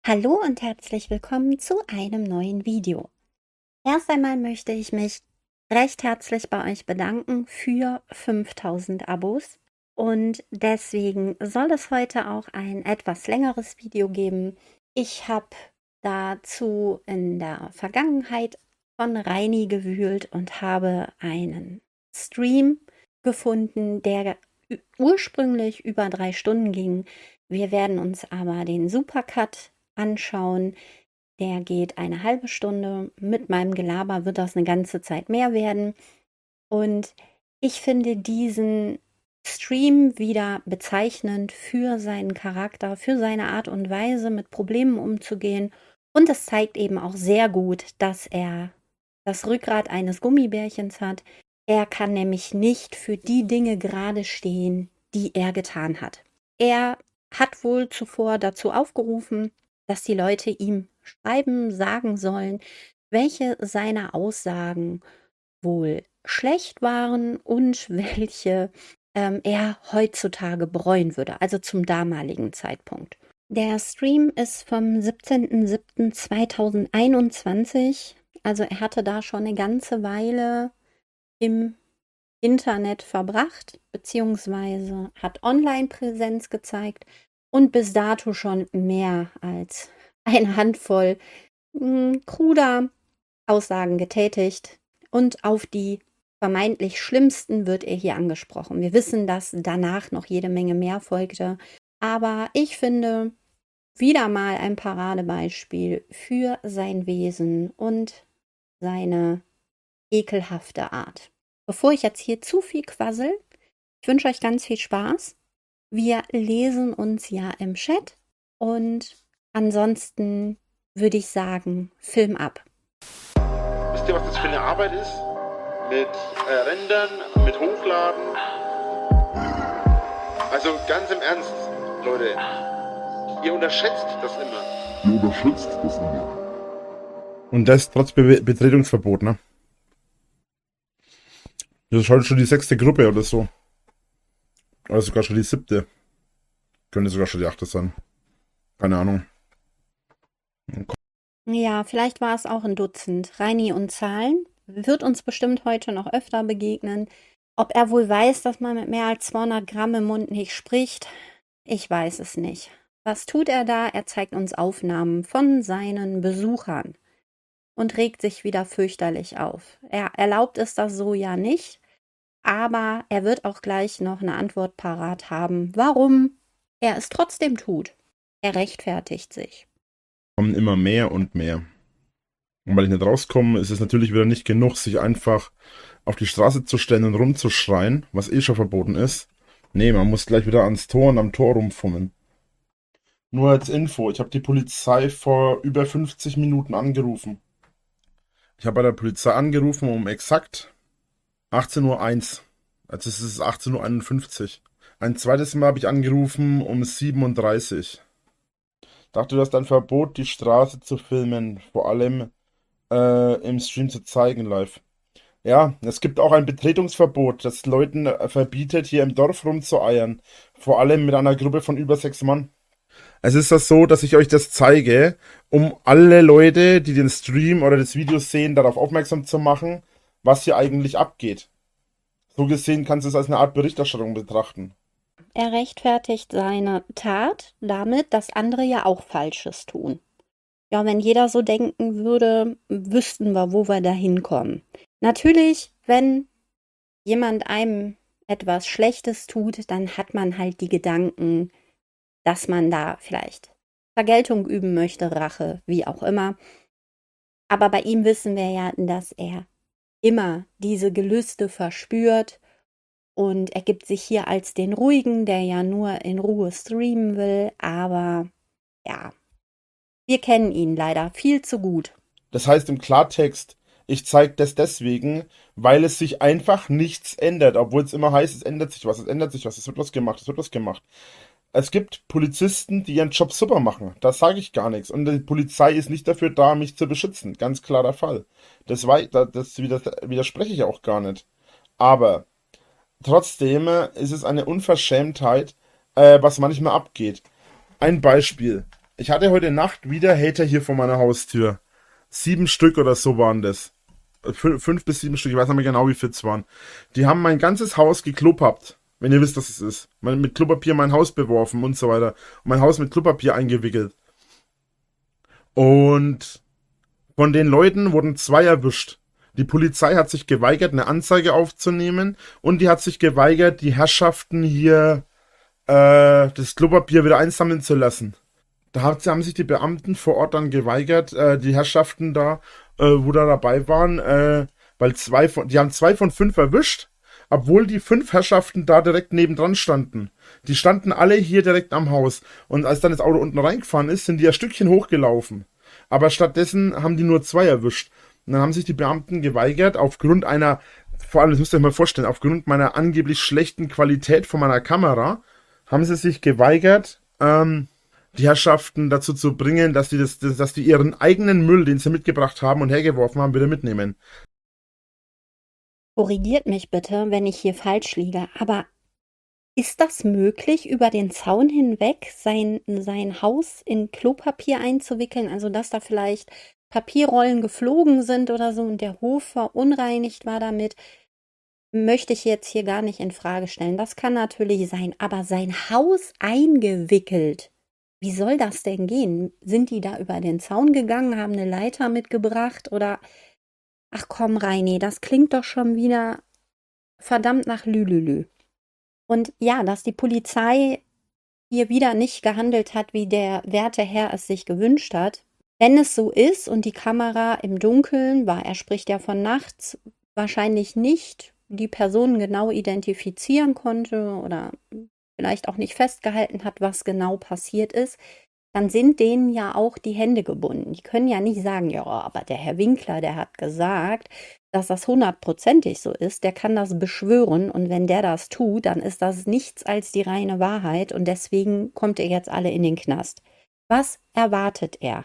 Hallo und herzlich willkommen zu einem neuen Video. Erst einmal möchte ich mich recht herzlich bei euch bedanken für 5000 Abos und deswegen soll es heute auch ein etwas längeres Video geben. Ich habe dazu in der Vergangenheit von Reini gewühlt und habe einen Stream gefunden, der ursprünglich über 3 Stunden ging. Wir werden uns aber den Supercut anschauen. Der geht eine halbe Stunde. Mit meinem Gelaber wird das eine ganze Zeit mehr werden. Und ich finde diesen Stream wieder bezeichnend für seinen Charakter, für seine Art und Weise, mit Problemen umzugehen. Und es zeigt eben auch sehr gut, dass er das Rückgrat eines Gummibärchens hat. Er kann nämlich nicht für die Dinge gerade stehen, die er getan hat. Er hat wohl zuvor dazu aufgerufen, dass die Leute ihm schreiben, sagen sollen, welche seiner Aussagen wohl schlecht waren und welche er heutzutage bereuen würde, also zum damaligen Zeitpunkt. Der Stream ist vom 17.07.2021, also er hatte da schon eine ganze Weile im Internet verbracht, beziehungsweise hat Online-Präsenz gezeigt und bis dato schon mehr als eine Handvoll kruder Aussagen getätigt. Und auf die vermeintlich schlimmsten wird er hier angesprochen. Wir wissen, dass danach noch jede Menge mehr folgte. Aber ich finde, wieder mal ein Paradebeispiel für sein Wesen und seine ekelhafte Art. Bevor ich jetzt hier zu viel quassel, ich wünsche euch ganz viel Spaß. Wir lesen uns ja im Chat und ansonsten würde ich sagen, Film ab. Wisst ihr, was das für eine Arbeit ist? Mit Rendern, mit Hochladen. Also ganz im Ernst, Leute, ihr unterschätzt das immer. Und das trotz Betretungsverbot, ne? Das ist heute schon die 6. Gruppe oder so. Oder sogar schon die 7. Könnte sogar schon die 8. sein. Keine Ahnung. Ja, vielleicht war es auch ein Dutzend. Reini und Zahlen wird uns bestimmt heute noch öfter begegnen. Ob er wohl weiß, dass man mit mehr als 200 Gramm im Mund nicht spricht, ich weiß es nicht. Was tut er da? Er zeigt uns Aufnahmen von seinen Besuchern und regt sich wieder fürchterlich auf. Er erlaubt es das so ja nicht, aber er wird auch gleich noch eine Antwort parat haben, warum er es trotzdem tut. Er rechtfertigt sich. Kommen immer mehr und mehr. Und weil ich nicht rauskomme, ist es natürlich wieder nicht genug, sich einfach auf die Straße zu stellen und rumzuschreien, was eh schon verboten ist. Nee, man muss gleich wieder ans Tor und am Tor rumfummeln. Nur als Info, ich habe die Polizei vor über 50 Minuten angerufen. Ich habe bei der Polizei angerufen um exakt 18:01 Uhr. Also es ist 18:51 Uhr. Ein zweites Mal habe ich angerufen um 7:30 Uhr. Dachte, du hast ein Verbot, die Straße zu filmen, vor allem im Stream zu zeigen live. Ja, es gibt auch ein Betretungsverbot, das Leuten verbietet, hier im Dorf rumzueiern. Vor allem mit einer Gruppe von über 6 Mann. Es ist das so, dass ich euch das zeige, um alle Leute, die den Stream oder das Video sehen, darauf aufmerksam zu machen, was hier eigentlich abgeht. So gesehen kannst du es als eine Art Berichterstattung betrachten. Er rechtfertigt seine Tat damit, dass andere ja auch Falsches tun. Ja, wenn jeder so denken würde, wüssten wir, wo wir da hinkommen. Natürlich, wenn jemand einem etwas Schlechtes tut, dann hat man halt die Gedanken, dass man da vielleicht Vergeltung üben möchte, Rache, wie auch immer. Aber bei ihm wissen wir ja, dass er immer diese Gelüste verspürt und er gibt sich hier als den Ruhigen, der ja nur in Ruhe streamen will, aber ja, wir kennen ihn leider viel zu gut. Das heißt im Klartext, ich zeige das deswegen, weil es sich einfach nichts ändert, obwohl es immer heißt, es ändert sich was, es ändert sich was, es wird was gemacht, es wird was gemacht. Es gibt Polizisten, die ihren Job super machen, da sage ich gar nichts. Und die Polizei ist nicht dafür da, mich zu beschützen, ganz klarer Fall. Das widerspreche ich auch gar nicht. Aber trotzdem ist es eine Unverschämtheit, was manchmal abgeht. Ein Beispiel. Ich hatte heute Nacht wieder Hater hier vor meiner Haustür. 7 Stück oder so waren das. 5 bis 7 Stück, ich weiß nicht mehr genau, wie viel es waren. Die haben mein ganzes Haus gekloppt, wenn ihr wisst, was es ist. Mit Klopapier mein Haus beworfen und so weiter. Und mein Haus mit Klopapier eingewickelt. Und von den Leuten wurden 2 erwischt. Die Polizei hat sich geweigert, eine Anzeige aufzunehmen. Und die hat sich geweigert, die Herrschaften hier das Klopapier wieder einsammeln zu lassen. Da haben sich die Beamten vor Ort dann geweigert, die Herrschaften da, wo da dabei waren, weil die haben 2 von 5 erwischt, obwohl die 5 Herrschaften da direkt nebendran standen. Die standen alle hier direkt am Haus. Und als dann das Auto unten reingefahren ist, sind die ein Stückchen hochgelaufen. Aber stattdessen haben die nur 2 erwischt. Und dann haben sich die Beamten geweigert, aufgrund einer, vor allem, das müsst ihr euch mal vorstellen, aufgrund meiner angeblich schlechten Qualität von meiner Kamera, haben sie sich geweigert, die Herrschaften dazu zu bringen, dass die ihren eigenen Müll, den sie mitgebracht haben und hergeworfen haben, wieder mitnehmen. Korrigiert mich bitte, wenn ich hier falsch liege, aber ist das möglich, über den Zaun hinweg sein Haus in Klopapier einzuwickeln? Also, dass da vielleicht Papierrollen geflogen sind oder so und der Hof verunreinigt war damit, möchte ich jetzt hier gar nicht in Frage stellen. Das kann natürlich sein, aber sein Haus eingewickelt. Wie soll das denn gehen? Sind die da über den Zaun gegangen, haben eine Leiter mitgebracht oder... Ach komm, Reini, das klingt doch schon wieder verdammt nach Lülülü. Und ja, dass die Polizei hier wieder nicht gehandelt hat, wie der werte Herr es sich gewünscht hat. Wenn es so ist und die Kamera im Dunkeln war, er spricht ja von nachts, wahrscheinlich nicht die Person genau identifizieren konnte oder vielleicht auch nicht festgehalten hat, was genau passiert ist, dann sind denen ja auch die Hände gebunden. Die können ja nicht sagen, ja, aber der Herr Winkler, der hat gesagt, dass das 100%ig so ist, der kann das beschwören und wenn der das tut, dann ist das nichts als die reine Wahrheit und deswegen kommt ihr jetzt alle in den Knast. Was erwartet er?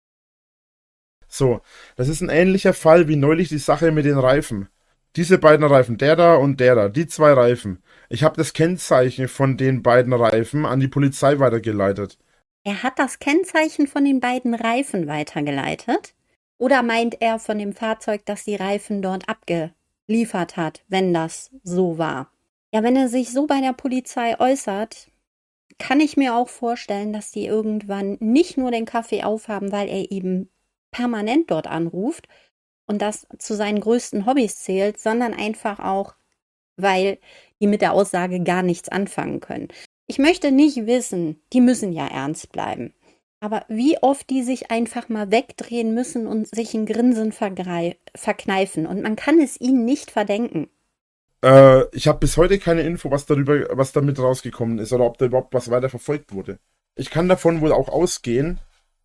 So, das ist ein ähnlicher Fall wie neulich die Sache mit den Reifen. Diese beiden Reifen, der da und der da, die 2 Reifen. Ich habe das Kennzeichen von den beiden Reifen an die Polizei weitergeleitet. Er hat das Kennzeichen von den beiden Reifen weitergeleitet? Oder meint er von dem Fahrzeug, das die Reifen dort abgeliefert hat, wenn das so war? Ja, wenn er sich so bei der Polizei äußert, kann ich mir auch vorstellen, dass die irgendwann nicht nur den Kaffee aufhaben, weil er eben permanent dort anruft und das zu seinen größten Hobbys zählt, sondern einfach auch, weil die mit der Aussage gar nichts anfangen können. Ich möchte nicht wissen, die müssen ja ernst bleiben, aber wie oft die sich einfach mal wegdrehen müssen und sich ein Grinsen verkneifen und man kann es ihnen nicht verdenken. Ich habe bis heute keine Info, was damit rausgekommen ist oder ob da überhaupt was weiter verfolgt wurde. Ich kann davon wohl auch ausgehen,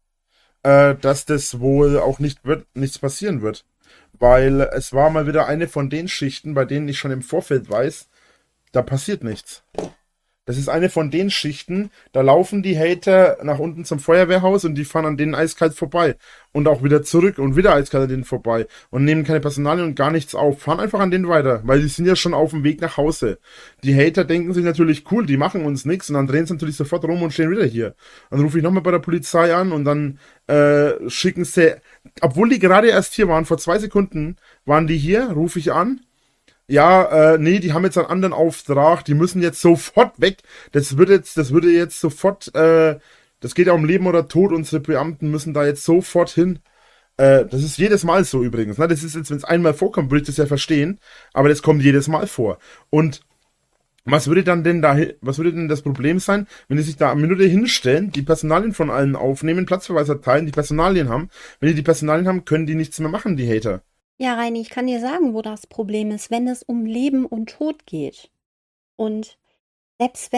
dass das wohl auch nichts passieren wird. Weil es war mal wieder eine von den Schichten, bei denen ich schon im Vorfeld weiß, da passiert nichts. Das ist eine von den Schichten, da laufen die Hater nach unten zum Feuerwehrhaus und die fahren an denen eiskalt vorbei. Und auch wieder zurück und wieder eiskalt an denen vorbei. Und nehmen keine Personalien und gar nichts auf. Fahren einfach an denen weiter, weil die sind ja schon auf dem Weg nach Hause. Die Hater denken sich natürlich, cool, die machen uns nichts. Und dann drehen sie natürlich sofort rum und stehen wieder hier. Dann rufe ich nochmal bei der Polizei an und dann schicken sie, obwohl die gerade erst hier waren, vor 2 Sekunden waren die hier, rufe ich an. Ja, nee, die haben jetzt einen anderen Auftrag, die müssen jetzt sofort weg. Das würde jetzt sofort, das geht ja um Leben oder Tod, unsere Beamten müssen da jetzt sofort hin. Das ist jedes Mal so übrigens, ne? Das ist jetzt, wenn es einmal vorkommt, würde ich das ja verstehen, aber das kommt jedes Mal vor. Und was würde denn das Problem sein, wenn die sich da eine Minute hinstellen, die Personalien von allen aufnehmen, Platzverweis erteilen, die Personalien haben. Wenn die Personalien haben, können die nichts mehr machen, die Hater. Ja, Reini, ich kann dir sagen, wo das Problem ist, wenn es um Leben und Tod geht. Und selbst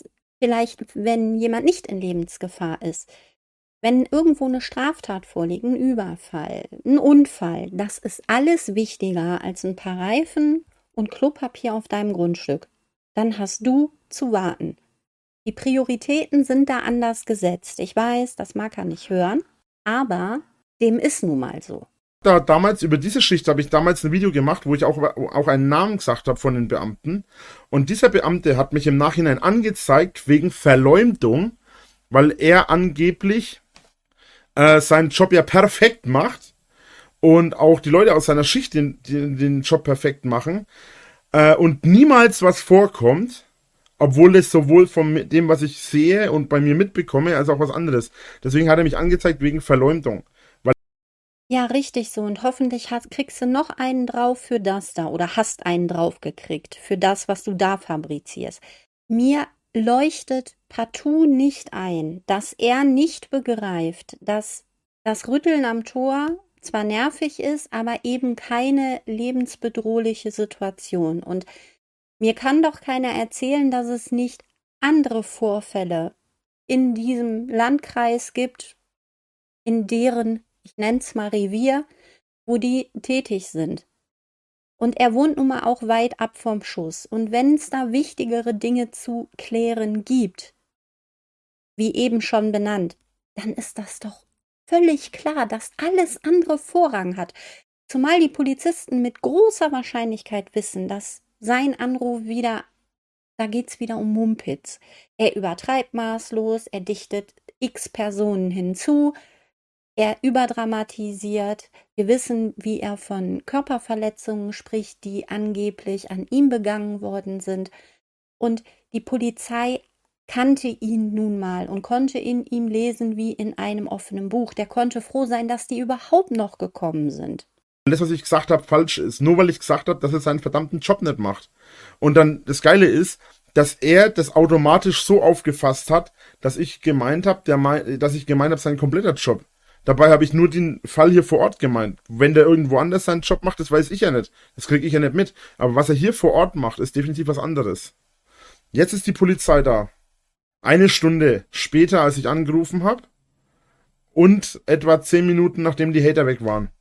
wenn jemand nicht in Lebensgefahr ist, wenn irgendwo eine Straftat vorliegt, ein Überfall, ein Unfall, das ist alles wichtiger als ein paar Reifen und Klopapier auf deinem Grundstück. Dann hast du zu warten. Die Prioritäten sind da anders gesetzt. Ich weiß, das mag er nicht hören, aber dem ist nun mal so. Damals über diese Schicht habe ich damals ein Video gemacht, wo ich auch einen Namen gesagt habe von den Beamten. Und dieser Beamte hat mich im Nachhinein angezeigt wegen Verleumdung weil er angeblich seinen Job ja perfekt macht und auch die Leute aus seiner Schicht den Job perfekt machen und niemals was vorkommt, obwohl es sowohl von dem, was ich sehe und bei mir mitbekomme, als auch was anderes. Deswegen hat er mich angezeigt wegen Verleumdung. Ja, richtig so. Und hoffentlich kriegst du noch einen drauf für das da oder hast einen drauf gekriegt für das, was du da fabrizierst. Mir leuchtet partout nicht ein, dass er nicht begreift, dass das Rütteln am Tor zwar nervig ist, aber eben keine lebensbedrohliche Situation. Und mir kann doch keiner erzählen, dass es nicht andere Vorfälle in diesem Landkreis gibt, in deren, ich nenne es mal Revier, wo die tätig sind. Und er wohnt nun mal auch weit ab vom Schuss. Und wenn es da wichtigere Dinge zu klären gibt, wie eben schon benannt, dann ist das doch völlig klar, dass alles andere Vorrang hat. Zumal die Polizisten mit großer Wahrscheinlichkeit wissen, dass sein Anruf wieder, da geht's wieder um Mumpitz. Er übertreibt maßlos, er dichtet x Personen hinzu, er überdramatisiert. Wir wissen, wie er von Körperverletzungen spricht, die angeblich an ihm begangen worden sind. Und die Polizei kannte ihn nun mal und konnte in ihm lesen wie in einem offenen Buch. Der konnte froh sein, dass die überhaupt noch gekommen sind. Das, was ich gesagt habe, falsch ist. Nur weil ich gesagt habe, dass er seinen verdammten Job nicht macht. Und dann, das Geile ist, dass er das automatisch so aufgefasst hat, dass ich gemeint habe, sein kompletter Job. Dabei habe ich nur den Fall hier vor Ort gemeint. Wenn der irgendwo anders seinen Job macht, das weiß ich ja nicht. Das kriege ich ja nicht mit. Aber was er hier vor Ort macht, ist definitiv was anderes. Jetzt ist die Polizei da. 1 Stunde später, als ich angerufen habe. Und etwa 10 Minuten, nachdem die Hater weg waren.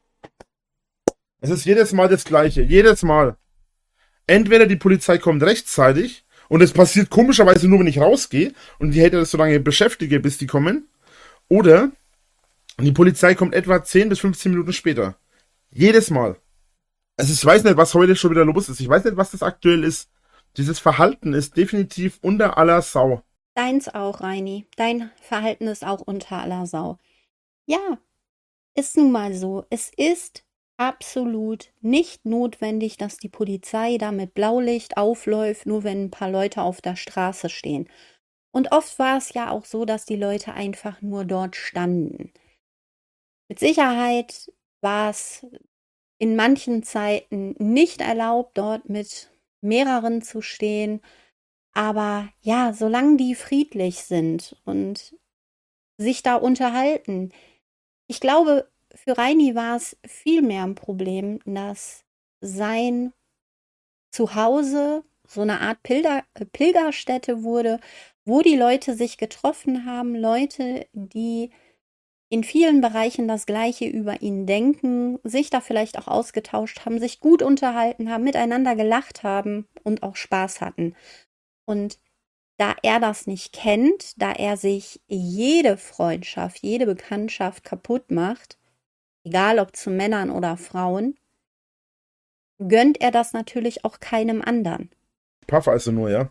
Es ist jedes Mal das Gleiche. Jedes Mal. Entweder die Polizei kommt rechtzeitig und es passiert komischerweise nur, wenn ich rausgehe und die Hater das so lange beschäftige, bis die kommen. Oder die Polizei kommt etwa 10 bis 15 Minuten später. Jedes Mal. Also ich weiß nicht, was heute schon wieder los ist. Ich weiß nicht, was das aktuell ist. Dieses Verhalten ist definitiv unter aller Sau. Deins auch, Reini. Dein Verhalten ist auch unter aller Sau. Ja, ist nun mal so. Es ist absolut nicht notwendig, dass die Polizei da mit Blaulicht aufläuft, nur wenn ein paar Leute auf der Straße stehen. Und oft war es ja auch so, dass die Leute einfach nur dort standen. Mit Sicherheit war es in manchen Zeiten nicht erlaubt, dort mit mehreren zu stehen. Aber ja, solange die friedlich sind und sich da unterhalten, ich glaube, für Reini war es viel mehr ein Problem, dass sein Zuhause so eine Art Pilgerstätte wurde, wo die Leute sich getroffen haben, Leute, die in vielen Bereichen das Gleiche über ihn denken, sich da vielleicht auch ausgetauscht haben, sich gut unterhalten haben, miteinander gelacht haben und auch Spaß hatten. Und da er das nicht kennt, da er sich jede Freundschaft, jede Bekanntschaft kaputt macht, egal ob zu Männern oder Frauen, gönnt er das natürlich auch keinem anderen. Puff also nur, ja?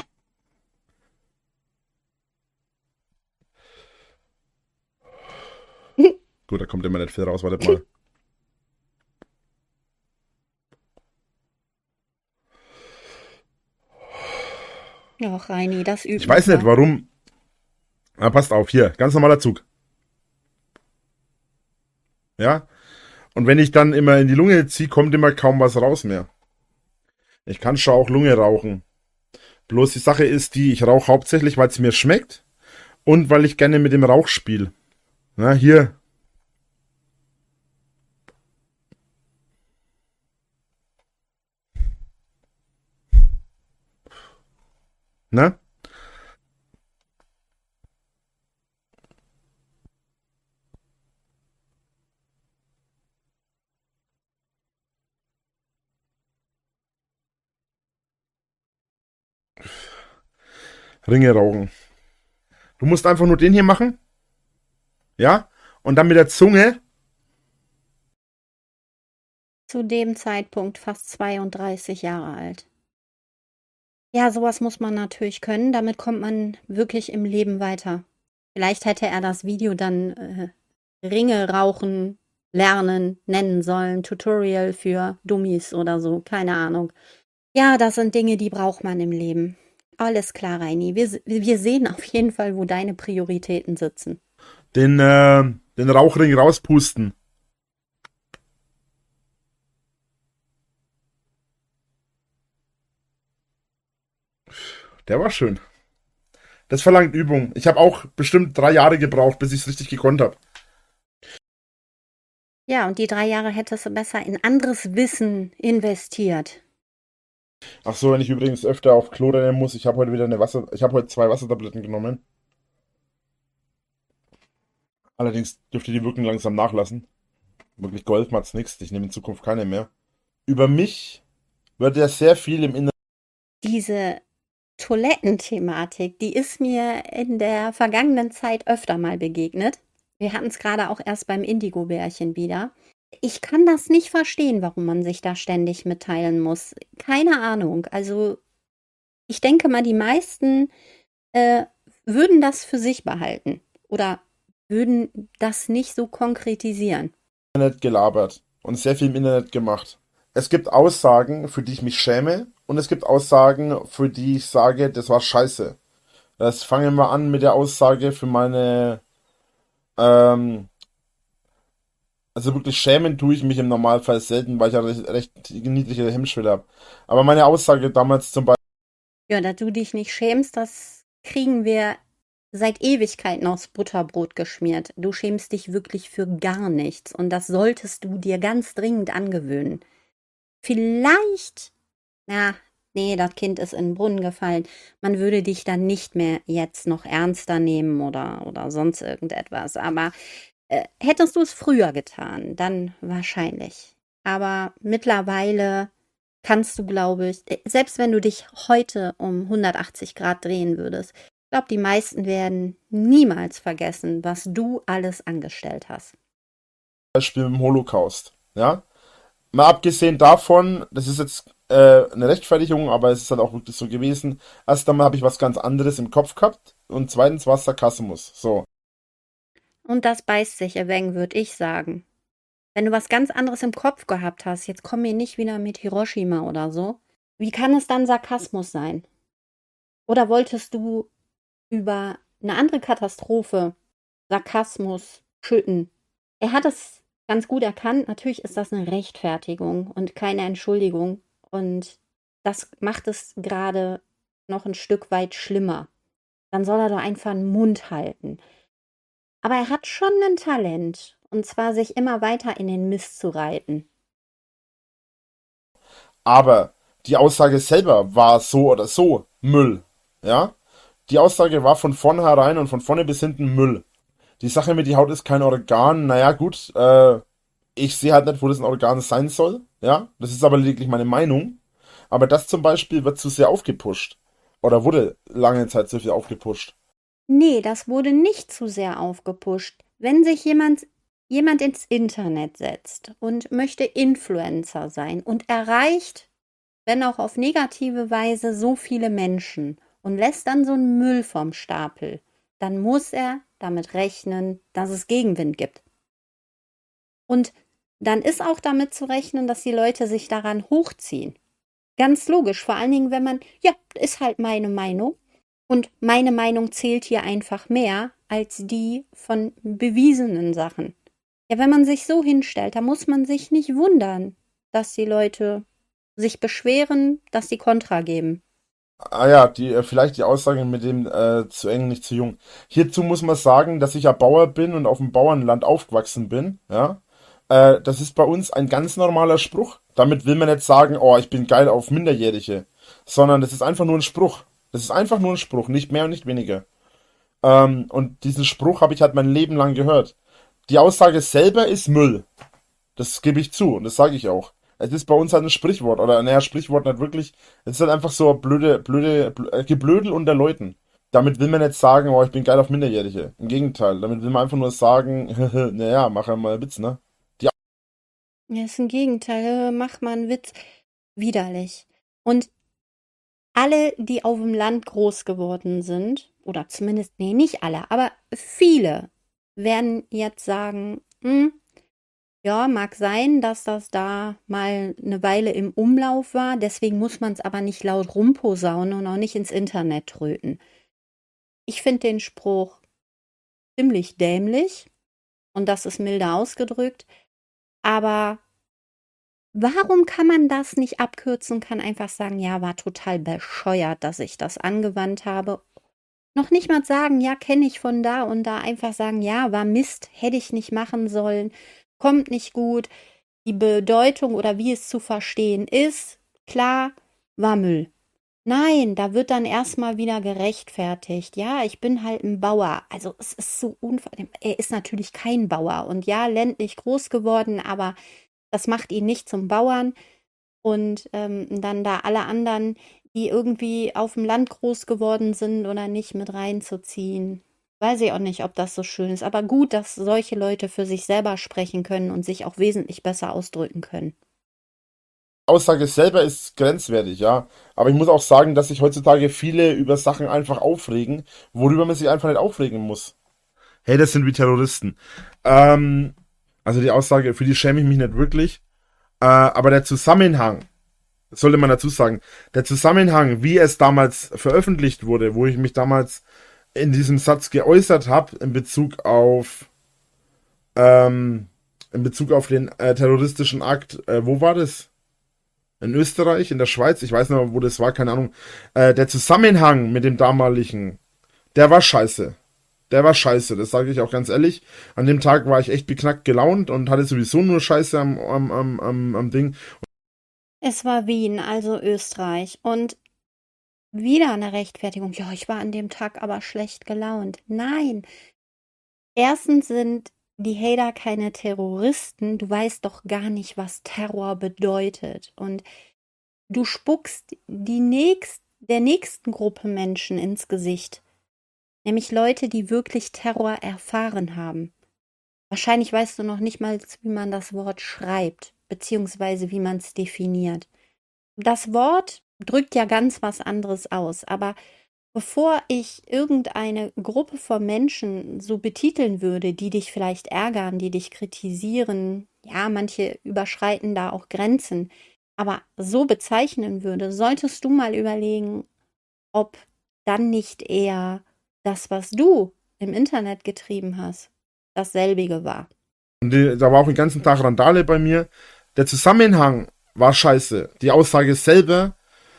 Gut, da kommt immer nicht viel raus, wartet mal. Ach, Reini, das übt Ich weiß nicht, warum. Ah, passt auf, hier, ganz normaler Zug. Ja? Und wenn ich dann immer in die Lunge ziehe, kommt immer kaum was raus mehr. Ich kann schon auch Lunge rauchen. Bloß die Sache ist die, ich rauche hauptsächlich, weil es mir schmeckt und weil ich gerne mit dem Rauch spiele. Na, hier. Na? Ringe rauchen. Du musst einfach nur den hier machen. Ja? Und dann mit der Zunge. Zu dem Zeitpunkt fast 32 Jahre alt. Ja, sowas muss man natürlich können. Damit kommt man wirklich im Leben weiter. Vielleicht hätte er das Video dann Ringe rauchen lernen nennen sollen. Tutorial für Dummies oder so. Keine Ahnung. Ja, das sind Dinge, die braucht man im Leben. Alles klar, Reini. Wir sehen auf jeden Fall, wo deine Prioritäten sitzen. Den Rauchring rauspusten. Der war schön. Das verlangt Übung. Ich habe auch bestimmt 3 Jahre gebraucht, bis ich es richtig gekonnt habe. Ja, und die 3 Jahre hättest du besser in anderes Wissen investiert. Ach so, wenn ich übrigens öfter auf Klo rennen muss, ich habe heute 2 Wassertabletten genommen. Allerdings dürfte die Wirkung langsam nachlassen. Wirklich geholfen hat's nichts. Ich nehme in Zukunft keine mehr. Über mich wird ja sehr viel im Internet. Diese Toilettenthematik, die ist mir in der vergangenen Zeit öfter mal begegnet. Wir hatten es gerade auch erst beim Indigo-Bärchen wieder. Ich kann das nicht verstehen, warum man sich da ständig mitteilen muss. Keine Ahnung. Also ich denke mal, die meisten würden das für sich behalten oder würden das nicht so konkretisieren. Internet gelabert und sehr viel im Internet gemacht. Es gibt Aussagen, für die ich mich schäme, und es gibt Aussagen, für die ich sage, das war scheiße. Das fangen wir an mit der Aussage für meine, ähm, also wirklich schämen tue ich mich im Normalfall selten, weil ich ja recht niedrige Hemmschwelle habe. Aber meine Aussage damals zum Beispiel. Ja, dass du dich nicht schämst, das kriegen wir seit Ewigkeiten aufs Butterbrot geschmiert. Du schämst dich wirklich für gar nichts und das solltest du dir ganz dringend angewöhnen. Vielleicht, na, nee, das Kind ist in den Brunnen gefallen. Man würde dich dann nicht mehr jetzt noch ernster nehmen oder sonst irgendetwas. Aber hättest du es früher getan, dann wahrscheinlich. Aber mittlerweile kannst du, glaube ich, selbst wenn du dich heute um 180 Grad drehen würdest, ich glaube, die meisten werden niemals vergessen, was du alles angestellt hast. Beispiel im Holocaust. Ja? Mal abgesehen davon, das ist jetzt eine Rechtfertigung, aber es ist halt auch wirklich so gewesen. Erst einmal habe ich was ganz anderes im Kopf gehabt und zweitens war es Sarkasmus. So. Und das beißt sich ein wenig, würde ich sagen. Wenn du was ganz anderes im Kopf gehabt hast, jetzt komm mir nicht wieder mit Hiroshima oder so. Wie kann es dann Sarkasmus sein? Oder wolltest du über eine andere Katastrophe Sarkasmus schütten? Er hat es ganz gut erkannt. Natürlich ist das eine Rechtfertigung und keine Entschuldigung. Und das macht es gerade noch ein Stück weit schlimmer. Dann soll er doch einfach einen Mund halten. Aber er hat schon ein Talent. Und zwar sich immer weiter in den Mist zu reiten. Aber die Aussage selber war so oder so Müll. Ja? Die Aussage war von vornherein und von vorne bis hinten Müll. Die Sache mit die Haut ist kein Organ, naja gut, ich sehe halt nicht, wo das ein Organ sein soll. Ja? Das ist aber lediglich meine Meinung. Aber das zum Beispiel wird zu sehr aufgepusht. Oder wurde lange Zeit zu viel aufgepusht. Nee, das wurde nicht zu sehr aufgepusht. Wenn sich jemand ins Internet setzt und möchte Influencer sein und erreicht, wenn auch auf negative Weise, so viele Menschen und lässt dann so einen Müll vom Stapel, dann muss er damit rechnen, dass es Gegenwind gibt. Und dann ist auch damit zu rechnen, dass die Leute sich daran hochziehen. Ganz logisch, vor allen Dingen, wenn man, ja, ist halt meine Meinung. Und meine Meinung zählt hier einfach mehr als die von bewiesenen Sachen. Ja, wenn man sich so hinstellt, da muss man sich nicht wundern, dass die Leute sich beschweren, dass sie Kontra geben. Ah ja, vielleicht die Aussage mit dem zu eng, nicht zu jung. Hierzu muss man sagen, dass ich ja Bauer bin und auf dem Bauernland aufgewachsen bin. Ja, das ist bei uns ein ganz normaler Spruch. Damit will man nicht sagen, oh, ich bin geil auf Minderjährige, sondern das ist einfach nur ein Spruch. Das ist einfach nur ein Spruch, nicht mehr und nicht weniger. Und diesen Spruch habe ich halt mein Leben lang gehört. Die Aussage selber ist Müll. Das gebe ich zu und das sage ich auch. Es ist bei uns halt ein Sprichwort, oder naja, Sprichwort nicht wirklich. Es ist halt einfach so Geblödel unter Leuten. Damit will man nicht sagen, oh, ich bin geil auf Minderjährige. Im Gegenteil, damit will man einfach nur sagen, naja, mach ja mal einen Witz, ne? Ja, ist ein Gegenteil. Mach mal einen Witz. Widerlich. Und alle, die auf dem Land groß geworden sind, oder zumindest, nee, nicht alle, aber viele werden jetzt sagen, ja, mag sein, dass das da mal eine Weile im Umlauf war, deswegen muss man es aber nicht laut rumposaunen und auch nicht ins Internet tröten. Ich finde den Spruch ziemlich dämlich und das ist milder ausgedrückt, aber warum kann man das nicht abkürzen, kann einfach sagen, ja, war total bescheuert, dass ich das angewandt habe. Noch nicht mal sagen, ja, kenne ich von da und da, einfach sagen, ja, war Mist, hätte ich nicht machen sollen, kommt nicht gut. Die Bedeutung oder wie es zu verstehen ist, klar, war Müll. Nein, da wird dann erstmal wieder gerechtfertigt. Ja, ich bin halt ein Bauer. Also es ist so er ist natürlich kein Bauer und ja, ländlich groß geworden, aber das macht ihn nicht zum Bauern. Und dann da alle anderen, die irgendwie auf dem Land groß geworden sind oder nicht, mit reinzuziehen. Weiß ich auch nicht, ob das so schön ist. Aber gut, dass solche Leute für sich selber sprechen können und sich auch wesentlich besser ausdrücken können. Aussage selber ist grenzwertig, ja. Aber ich muss auch sagen, dass sich heutzutage viele über Sachen einfach aufregen, worüber man sich einfach nicht aufregen muss. Hey, das sind wie Terroristen. Also die Aussage, für die schäme ich mich nicht wirklich. Aber der Zusammenhang, das sollte man dazu sagen, der Zusammenhang, wie es damals veröffentlicht wurde, wo ich mich damals in diesem Satz geäußert habe, in Bezug auf den terroristischen Akt, wo war das? In Österreich, in der Schweiz, ich weiß nicht, wo das war, keine Ahnung. Der Zusammenhang mit dem damaligen, der war scheiße. Der war scheiße, das sage ich auch ganz ehrlich. An dem Tag war ich echt beknackt gelaunt und hatte sowieso nur Scheiße am Ding. Es war Wien, also Österreich. Und wieder eine Rechtfertigung. Ja, ich war an dem Tag aber schlecht gelaunt. Nein. Erstens sind die Hater keine Terroristen. Du weißt doch gar nicht, was Terror bedeutet. Und du spuckst der nächsten Gruppe Menschen ins Gesicht. Nämlich Leute, die wirklich Terror erfahren haben. Wahrscheinlich weißt du noch nicht mal, wie man das Wort schreibt, beziehungsweise wie man es definiert. Das Wort drückt ja ganz was anderes aus, aber bevor ich irgendeine Gruppe von Menschen so betiteln würde, die dich vielleicht ärgern, die dich kritisieren, ja, manche überschreiten da auch Grenzen, aber so bezeichnen würde, solltest du mal überlegen, ob dann nicht eher das, was du im Internet getrieben hast, dasselbige war. Und da war auch den ganzen Tag Randale bei mir. Der Zusammenhang war scheiße. Die Aussage selber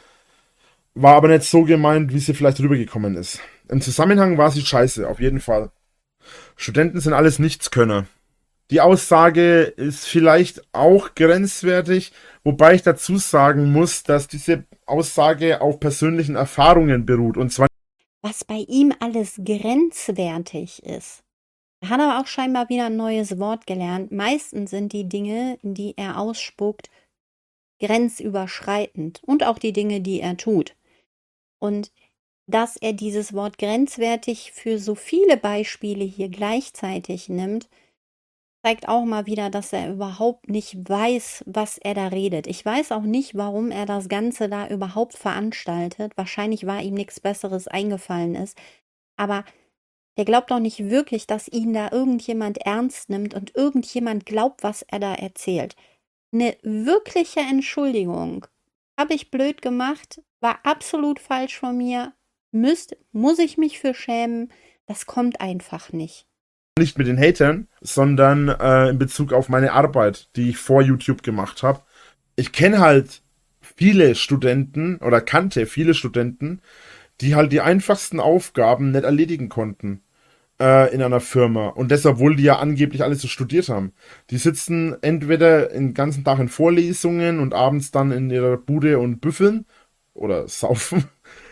war aber nicht so gemeint, wie sie vielleicht rübergekommen ist. Im Zusammenhang war sie scheiße, auf jeden Fall. Studenten sind alles Nichtskönner. Die Aussage ist vielleicht auch grenzwertig, wobei ich dazu sagen muss, dass diese Aussage auf persönlichen Erfahrungen beruht. Und zwar was bei ihm alles grenzwertig ist. Er hat aber auch scheinbar wieder ein neues Wort gelernt. Meistens sind die Dinge, die er ausspuckt, grenzüberschreitend und auch die Dinge, die er tut. Und dass er dieses Wort grenzwertig für so viele Beispiele hier gleichzeitig nimmt, zeigt auch mal wieder, dass er überhaupt nicht weiß, was er da redet. Ich weiß auch nicht, warum er das Ganze da überhaupt veranstaltet. Wahrscheinlich war ihm nichts Besseres eingefallen ist. Aber der glaubt doch nicht wirklich, dass ihn da irgendjemand ernst nimmt und irgendjemand glaubt, was er da erzählt. Eine wirkliche Entschuldigung. Habe ich blöd gemacht, war absolut falsch von mir. Muss ich mich für schämen. Das kommt einfach nicht. Nicht mit den Hatern, sondern in Bezug auf meine Arbeit, die ich vor YouTube gemacht habe. Ich kenne halt viele Studenten oder kannte viele Studenten, die halt die einfachsten Aufgaben nicht erledigen konnten in einer Firma. Und das, obwohl die ja angeblich alles so studiert haben. Die sitzen entweder den ganzen Tag in Vorlesungen und abends dann in ihrer Bude und büffeln oder saufen.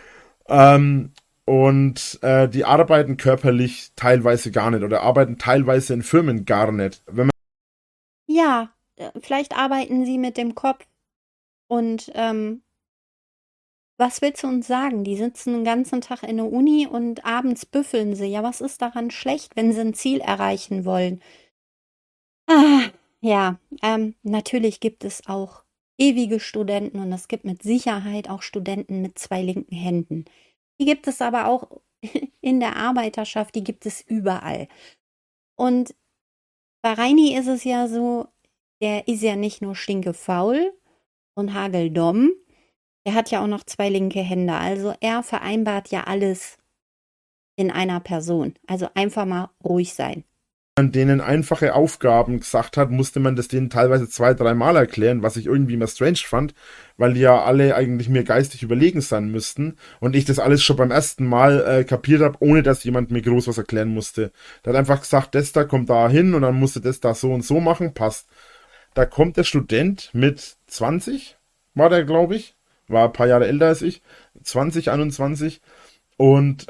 Und die arbeiten körperlich teilweise gar nicht oder arbeiten teilweise in Firmen gar nicht. Wenn man Ja, vielleicht arbeiten sie mit dem Kopf und was willst du uns sagen? Die sitzen den ganzen Tag in der Uni und abends büffeln sie. Ja, was ist daran schlecht, wenn sie ein Ziel erreichen wollen? Ja, natürlich gibt es auch ewige Studenten und es gibt mit Sicherheit auch Studenten mit 2 linken Händen. Die gibt es aber auch in der Arbeiterschaft, die gibt es überall. Und bei Reini ist es ja so, der ist ja nicht nur stinkefaul und hageldumm, der hat ja auch noch 2 linke Hände. Also er vereinbart ja alles in einer Person. Also einfach mal ruhig sein. Wenn man denen einfache Aufgaben gesagt hat, musste man das denen teilweise 2-3 Mal erklären, was ich irgendwie immer strange fand, weil die ja alle eigentlich mir geistig überlegen sein müssten und ich das alles schon beim ersten Mal kapiert habe, ohne dass jemand mir groß was erklären musste. Der hat einfach gesagt, das da kommt da hin und dann musste das da so und so machen, passt. Da kommt der Student mit 20, war der, glaube ich, war ein paar Jahre älter als ich, 20, 21 und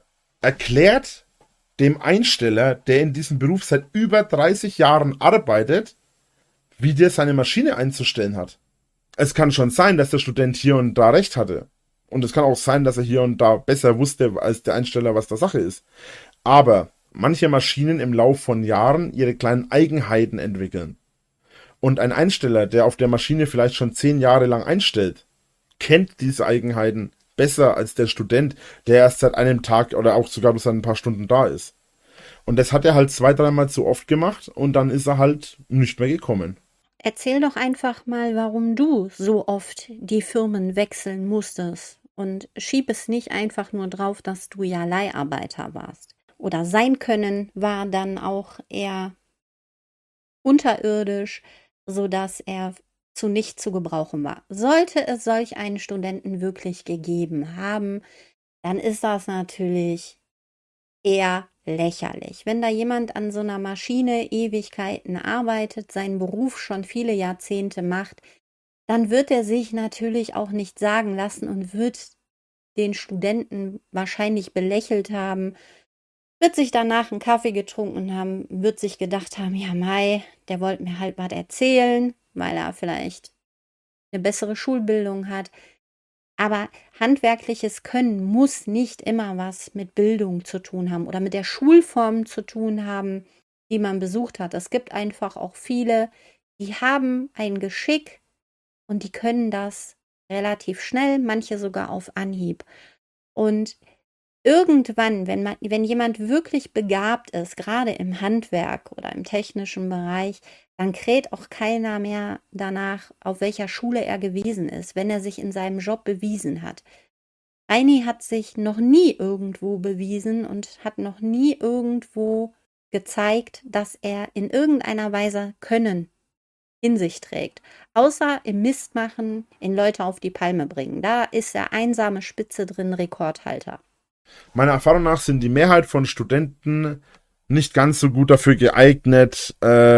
erklärt dem Einsteller, der in diesem Beruf seit über 30 Jahren arbeitet, wie der seine Maschine einzustellen hat. Es kann schon sein, dass der Student hier und da recht hatte. Und es kann auch sein, dass er hier und da besser wusste als der Einsteller, was da Sache ist. Aber manche Maschinen im Lauf von Jahren ihre kleinen Eigenheiten entwickeln. Und ein Einsteller, der auf der Maschine vielleicht schon 10 Jahre lang einstellt, kennt diese Eigenheiten besser als der Student, der erst seit einem Tag oder auch sogar bloß seit ein paar Stunden da ist. Und das hat er halt 2-3 Mal zu oft gemacht und dann ist er halt nicht mehr gekommen. Erzähl doch einfach mal, warum du so oft die Firmen wechseln musstest und schieb es nicht einfach nur drauf, dass du ja Leiharbeiter warst. Oder sein Können war dann auch eher unterirdisch, sodass er zu nicht zu gebrauchen war. Sollte es solch einen Studenten wirklich gegeben haben, dann ist das natürlich eher lächerlich. Wenn da jemand an so einer Maschine Ewigkeiten arbeitet, seinen Beruf schon viele Jahrzehnte macht, dann wird er sich natürlich auch nicht sagen lassen und wird den Studenten wahrscheinlich belächelt haben, wird sich danach einen Kaffee getrunken haben, wird sich gedacht haben, ja Mai, der wollte mir halt was erzählen, weil er vielleicht eine bessere Schulbildung hat. Aber handwerkliches Können muss nicht immer was mit Bildung zu tun haben oder mit der Schulform zu tun haben, die man besucht hat. Es gibt einfach auch viele, die haben ein Geschick und die können das relativ schnell, manche sogar auf Anhieb. Und irgendwann, wenn jemand wirklich begabt ist, gerade im Handwerk oder im technischen Bereich, dann kräht auch keiner mehr danach, auf welcher Schule er gewesen ist, wenn er sich in seinem Job bewiesen hat. Reini hat sich noch nie irgendwo bewiesen und hat noch nie irgendwo gezeigt, dass er in irgendeiner Weise Können in sich trägt. Außer im Mistmachen, in Leute auf die Palme bringen. Da ist der einsame Spitze drin Rekordhalter. Meiner Erfahrung nach sind die Mehrheit von Studenten nicht ganz so gut dafür geeignet,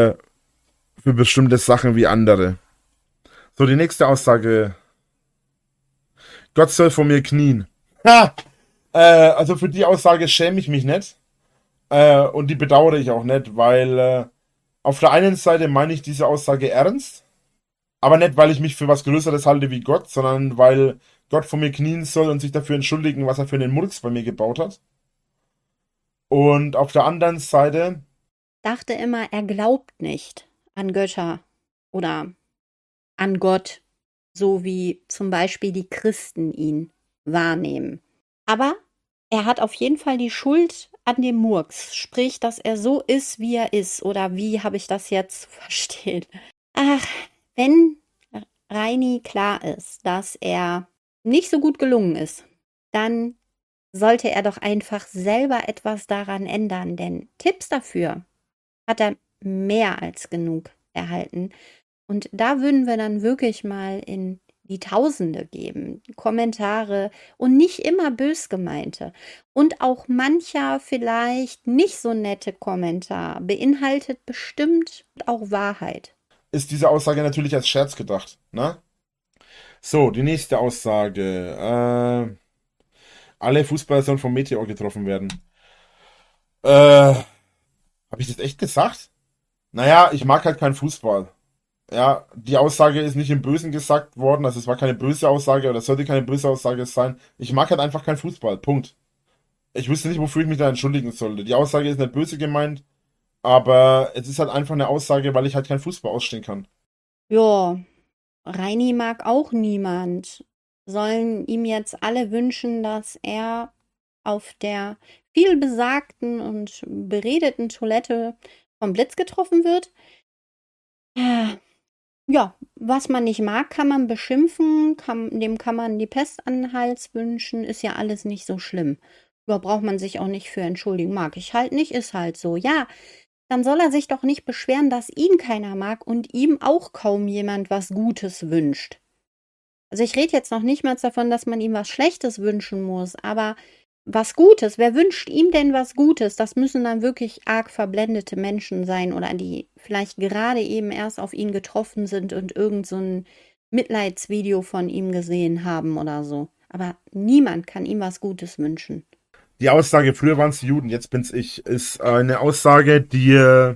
für bestimmte Sachen wie andere. So, die nächste Aussage. Gott soll vor mir knien. Ha! Also für die Aussage schäme ich mich nicht. Und die bedauere ich auch nicht, weil auf der einen Seite meine ich diese Aussage ernst, aber nicht, weil ich mich für was Größeres halte wie Gott, sondern weil Gott vor mir knien soll und sich dafür entschuldigen, was er für einen Murks bei mir gebaut hat. Und auf der anderen Seite Dachte immer, er glaubt nicht an Götter oder an Gott, so wie zum Beispiel die Christen ihn wahrnehmen. Aber er hat auf jeden Fall die Schuld an dem Murks, sprich, dass er so ist, wie er ist. Oder wie habe ich das jetzt zu verstehen? Ach, wenn Reini klar ist, dass er nicht so gut gelungen ist, dann sollte er doch einfach selber etwas daran ändern, denn Tipps dafür hat er mehr als genug erhalten. Und da würden wir dann wirklich mal in die Tausende geben, Kommentare und nicht immer bös gemeinte. Und auch mancher vielleicht nicht so nette Kommentar beinhaltet bestimmt auch Wahrheit. ist diese Aussage natürlich als Scherz gedacht, ne? So, die nächste Aussage. Alle Fußballer sollen vom Meteor getroffen werden. Habe ich das echt gesagt? Naja, ich mag halt keinen Fußball. Ja, die Aussage ist nicht im Bösen gesagt worden, also es war keine böse Aussage oder es sollte keine böse Aussage sein. Ich mag halt einfach keinen Fußball, Punkt. Ich wüsste nicht, wofür ich mich da entschuldigen sollte. Die Aussage ist nicht böse gemeint, aber es ist halt einfach eine Aussage, weil ich halt keinen Fußball ausstehen kann. Ja, Reini mag auch niemand. Sollen ihm jetzt alle wünschen, dass er auf der vielbesagten und beredeten Toilette vom Blitz getroffen wird? Ja, was man nicht mag, kann man beschimpfen, dem kann man die Pest an den Hals wünschen, ist ja alles nicht so schlimm. Da braucht man sich auch nicht für entschuldigen. Mag ich halt nicht, ist halt so. Ja, dann soll er sich doch nicht beschweren, dass ihn keiner mag und ihm auch kaum jemand was Gutes wünscht. Also ich rede jetzt noch nicht mal davon, dass man ihm was Schlechtes wünschen muss, aber was Gutes, wer wünscht ihm denn was Gutes? Das müssen dann wirklich arg verblendete Menschen sein oder die vielleicht gerade eben erst auf ihn getroffen sind und irgend so ein Mitleidsvideo von ihm gesehen haben oder so. Aber niemand kann ihm was Gutes wünschen. Die Aussage, früher waren es die Juden, jetzt bin's ich, ist eine Aussage, die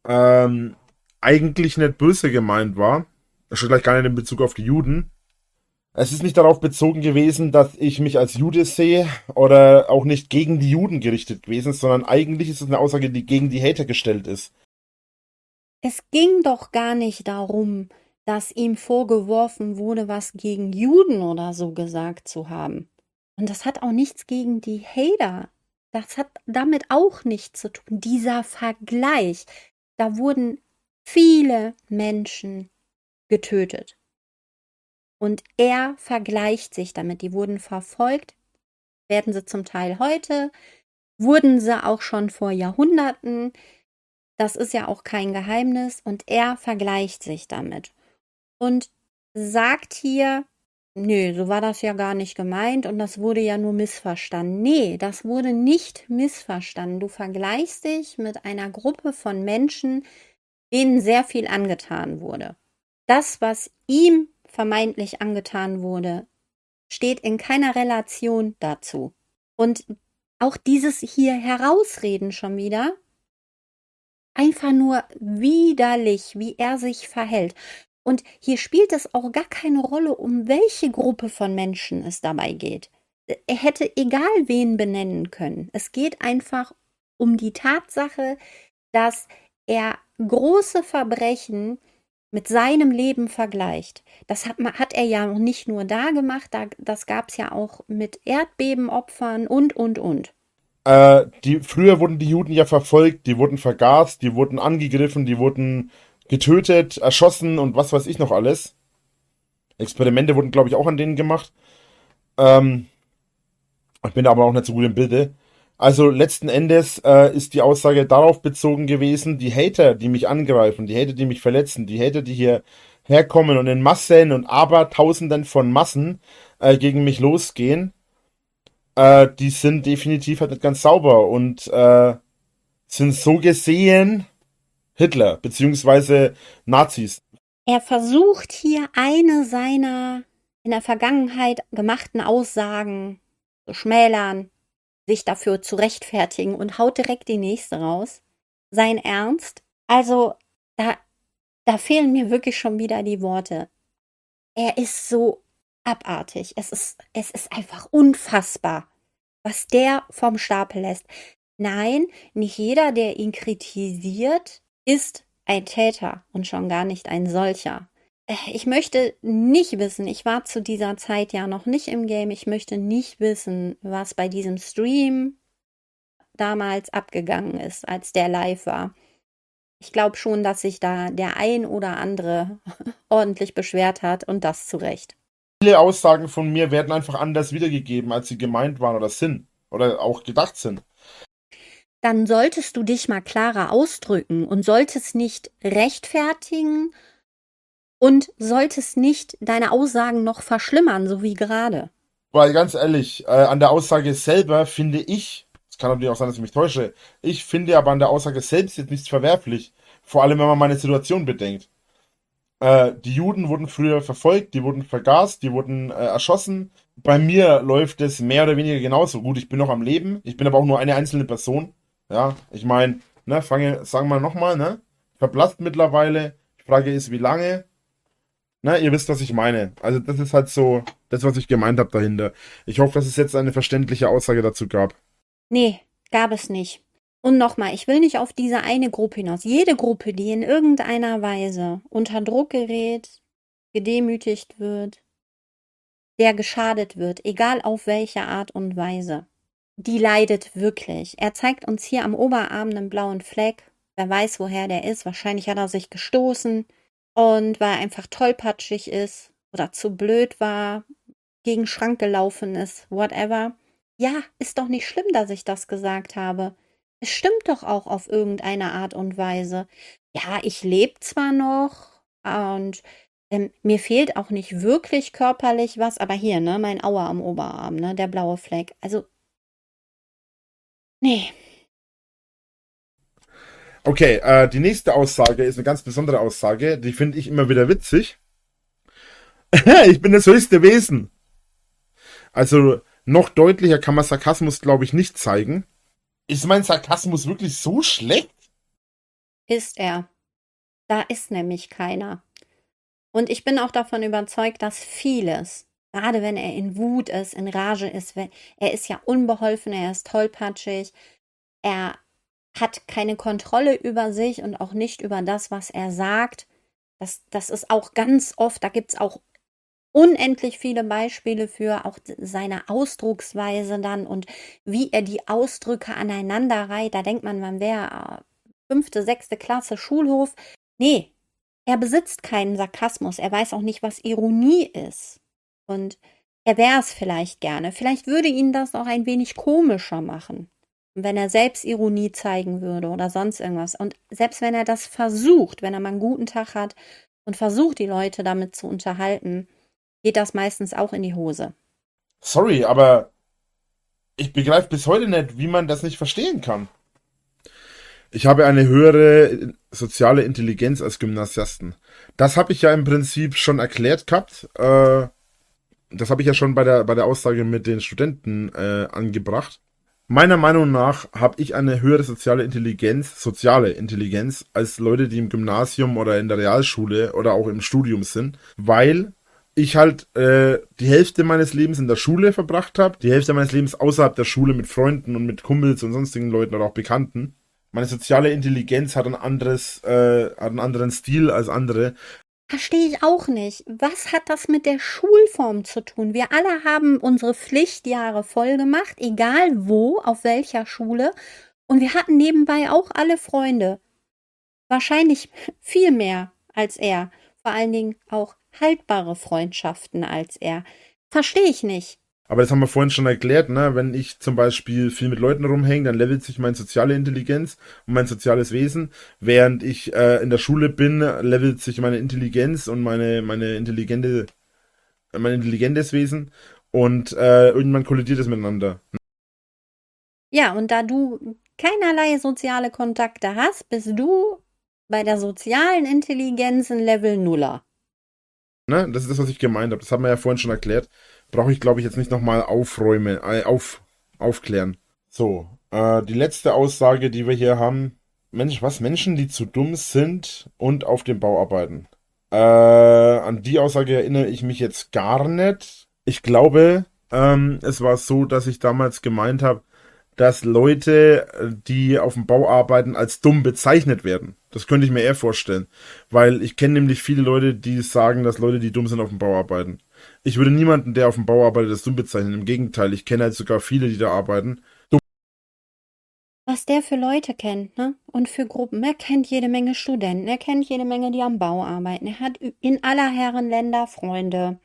eigentlich nicht böse gemeint war. Schon gleich gar nicht in Bezug auf die Juden. Es ist nicht darauf bezogen gewesen, dass ich mich als Jude sehe oder auch nicht gegen die Juden gerichtet gewesen, sondern eigentlich ist es eine Aussage, die gegen die Hater gestellt ist. Es ging doch gar nicht darum, dass ihm vorgeworfen wurde, was gegen Juden oder so gesagt zu haben. Und das hat auch nichts gegen die Hater. Das hat damit auch nichts zu tun. Dieser Vergleich, da wurden viele Menschen getötet. Und er vergleicht sich damit. Die wurden verfolgt, werden sie zum Teil heute, wurden sie auch schon vor Jahrhunderten. Das ist ja auch kein Geheimnis. Und er vergleicht sich damit. Und sagt hier, nö, so war das ja gar nicht gemeint und das wurde ja nur missverstanden. Nee, das wurde nicht missverstanden. Du vergleichst dich mit einer Gruppe von Menschen, denen sehr viel angetan wurde. Das, was ihm vermeintlich angetan wurde, steht in keiner Relation dazu. Und auch dieses hier Herausreden schon wieder, einfach nur widerlich, wie er sich verhält. Und hier spielt es auch gar keine Rolle, um welche Gruppe von Menschen es dabei geht. Er hätte egal wen benennen können. Es geht einfach um die Tatsache, dass er große Verbrechen mit seinem Leben vergleicht. Das hat er ja nicht nur da gemacht, das gab es ja auch mit Erdbebenopfern und. Früher wurden die Juden ja verfolgt, die wurden vergast, die wurden angegriffen, die wurden getötet, erschossen und was weiß ich noch alles. Experimente wurden, glaube ich, auch an denen gemacht. Ich bin da aber auch nicht so gut im Bilde. Also letzten Endes ist die Aussage darauf bezogen gewesen, die Hater, die mich angreifen, die Hater, die mich verletzen, die Hater, die hier herkommen und in Massen und Abertausenden von Massen gegen mich losgehen, die sind definitiv halt nicht ganz sauber und sind so gesehen Hitler beziehungsweise Nazis. Er versucht hier eine seiner in der Vergangenheit gemachten Aussagen zu schmälern, sich dafür zu rechtfertigen und haut direkt die nächste raus. Sein Ernst? Also, da fehlen mir wirklich schon wieder die Worte. Er ist so abartig. Es ist einfach unfassbar, was der vom Stapel lässt. Nein, nicht jeder, der ihn kritisiert, ist ein Täter und schon gar nicht ein solcher. Ich möchte nicht wissen, ich war zu dieser Zeit ja noch nicht im Game, ich möchte nicht wissen, was bei diesem Stream damals abgegangen ist, als der live war. Ich glaube schon, dass sich da der ein oder andere ordentlich beschwert hat und das zu Recht. Viele Aussagen von mir werden einfach anders wiedergegeben, als sie gemeint waren oder sind oder auch gedacht sind. Dann solltest du dich mal klarer ausdrücken und solltest nicht rechtfertigen und solltest nicht deine Aussagen noch verschlimmern, so wie gerade. Weil ganz ehrlich, an der Aussage selber finde ich, es kann natürlich auch sein, dass ich mich täusche, ich finde aber an der Aussage selbst jetzt nichts verwerflich. Vor allem, wenn man meine Situation bedenkt. Die Juden wurden früher verfolgt, die wurden vergast, die wurden erschossen. Bei mir läuft es mehr oder weniger genauso. Gut, ich bin noch am Leben, ich bin aber auch nur eine einzelne Person. Ja, ich meine, ne, sagen wir nochmal, ne? Verblasst mittlerweile. Die Frage ist, wie lange? Na, ihr wisst, was ich meine. Also das ist halt so das, was ich gemeint habe dahinter. Ich hoffe, dass es jetzt eine verständliche Aussage dazu gab. Nee, gab es nicht. Und nochmal, ich will nicht auf diese eine Gruppe hinaus. Jede Gruppe, die in irgendeiner Weise unter Druck gerät, gedemütigt wird, der geschadet wird, egal auf welche Art und Weise. Die leidet wirklich. Er zeigt uns hier am Oberarm einen blauen Fleck. Wer weiß, woher der ist. Wahrscheinlich hat er sich gestoßen und weil er einfach tollpatschig ist oder zu blöd war, gegen den Schrank gelaufen ist, whatever. Ja, ist doch nicht schlimm, dass ich das gesagt habe. Es stimmt doch auch auf irgendeine Art und Weise. Ja, ich lebe zwar noch und mir fehlt auch nicht wirklich körperlich was, aber hier, ne, mein Aua am Oberarm, ne, der blaue Fleck. Also, nee. Okay, die nächste Aussage ist eine ganz besondere Aussage, die finde ich immer wieder witzig. Ich bin das höchste Wesen. Also, noch deutlicher kann man Sarkasmus, glaube ich, nicht zeigen. Ist mein Sarkasmus wirklich so schlecht? Ist er. Da ist nämlich keiner. Und ich bin auch davon überzeugt, dass vieles, gerade wenn er in Wut ist, in Rage ist, er ist ja unbeholfen, er ist tollpatschig, er hat keine Kontrolle über sich und auch nicht über das, was er sagt. Das ist auch ganz oft, da gibt es auch unendlich viele Beispiele für, auch seine Ausdrucksweise dann und wie er die Ausdrücke aneinander reiht. Da denkt man wäre 5., 6. Klasse Schulhof. Nee, er besitzt keinen Sarkasmus. Er weiß auch nicht, was Ironie ist. Und er wäre es vielleicht gerne. Vielleicht würde ihn das auch ein wenig komischer machen, wenn er Selbstironie zeigen würde oder sonst irgendwas. Und selbst wenn er das versucht, wenn er mal einen guten Tag hat und versucht, die Leute damit zu unterhalten, geht das meistens auch in die Hose. Sorry, aber ich begreife bis heute nicht, wie man das nicht verstehen kann. Ich habe eine höhere soziale Intelligenz als Gymnasiasten. Das habe ich ja im Prinzip schon erklärt gehabt. Das habe ich ja schon bei der Aussage mit den Studenten angebracht. Meiner Meinung nach habe ich eine höhere soziale Intelligenz, als Leute, die im Gymnasium oder in der Realschule oder auch im Studium sind, weil ich halt die Hälfte meines Lebens in der Schule verbracht habe, die Hälfte meines Lebens außerhalb der Schule mit Freunden und mit Kumpels und sonstigen Leuten oder auch Bekannten. Meine soziale Intelligenz hat einen anderen Stil als andere. Verstehe ich auch nicht. Was hat das mit der Schulform zu tun? Wir alle haben unsere Pflichtjahre voll gemacht, egal wo, auf welcher Schule. Und wir hatten nebenbei auch alle Freunde. Wahrscheinlich viel mehr als er. Vor allen Dingen auch haltbare Freundschaften als er. Verstehe ich nicht. Aber das haben wir vorhin schon erklärt, ne? Wenn ich zum Beispiel viel mit Leuten rumhänge, dann levelt sich meine soziale Intelligenz und mein soziales Wesen. Während ich in der Schule bin, levelt sich meine Intelligenz und mein intelligentes Wesen. Und irgendwann kollidiert es miteinander. Ja, und da du keinerlei soziale Kontakte hast, bist du bei der sozialen Intelligenz ein Level Nuller. Ne? Das ist das, was ich gemeint habe. Das haben wir ja vorhin schon erklärt. Brauche ich, glaube ich, jetzt nicht nochmal aufklären. So, die letzte Aussage, die wir hier haben. Menschen, die zu dumm sind und auf dem Bau arbeiten. An die Aussage erinnere ich mich jetzt gar nicht. Ich glaube, es war so, dass ich damals gemeint habe, dass Leute, die auf dem Bau arbeiten, als dumm bezeichnet werden. Das könnte ich mir eher vorstellen. Weil ich kenne nämlich viele Leute, die sagen, dass Leute, die dumm sind, auf dem Bau arbeiten. Ich würde niemanden, der auf dem Bau arbeitet, als dumm bezeichnen. Im Gegenteil, ich kenne halt sogar viele, die da arbeiten. Was der für Leute kennt, ne? Und für Gruppen. Er kennt jede Menge Studenten, er kennt jede Menge, die am Bau arbeiten. Er hat in aller Herren Länder Freunde.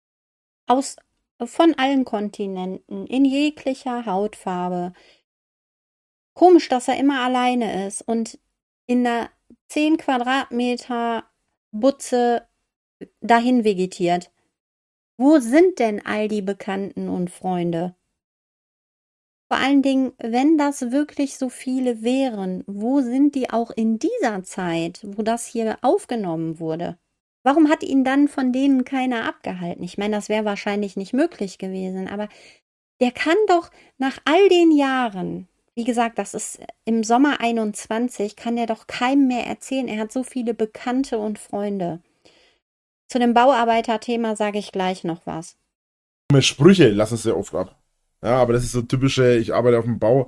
Von allen Kontinenten, in jeglicher Hautfarbe. Komisch, dass er immer alleine ist und in einer 10 Quadratmeter Butze dahin vegetiert. Wo sind denn all die Bekannten und Freunde? Vor allen Dingen, wenn das wirklich so viele wären, wo sind die auch in dieser Zeit, wo das hier aufgenommen wurde? Warum hat ihn dann von denen keiner abgehalten? Ich meine, das wäre wahrscheinlich nicht möglich gewesen, aber der kann doch nach all den Jahren, wie gesagt, das ist im Sommer 21, kann er doch keinem mehr erzählen. Er hat so viele Bekannte und Freunde. Zu dem Bauarbeiter-Thema sage ich gleich noch was. Sprüche lassen sehr oft ab. Ja, aber das ist so typische, ich arbeite auf dem Bau,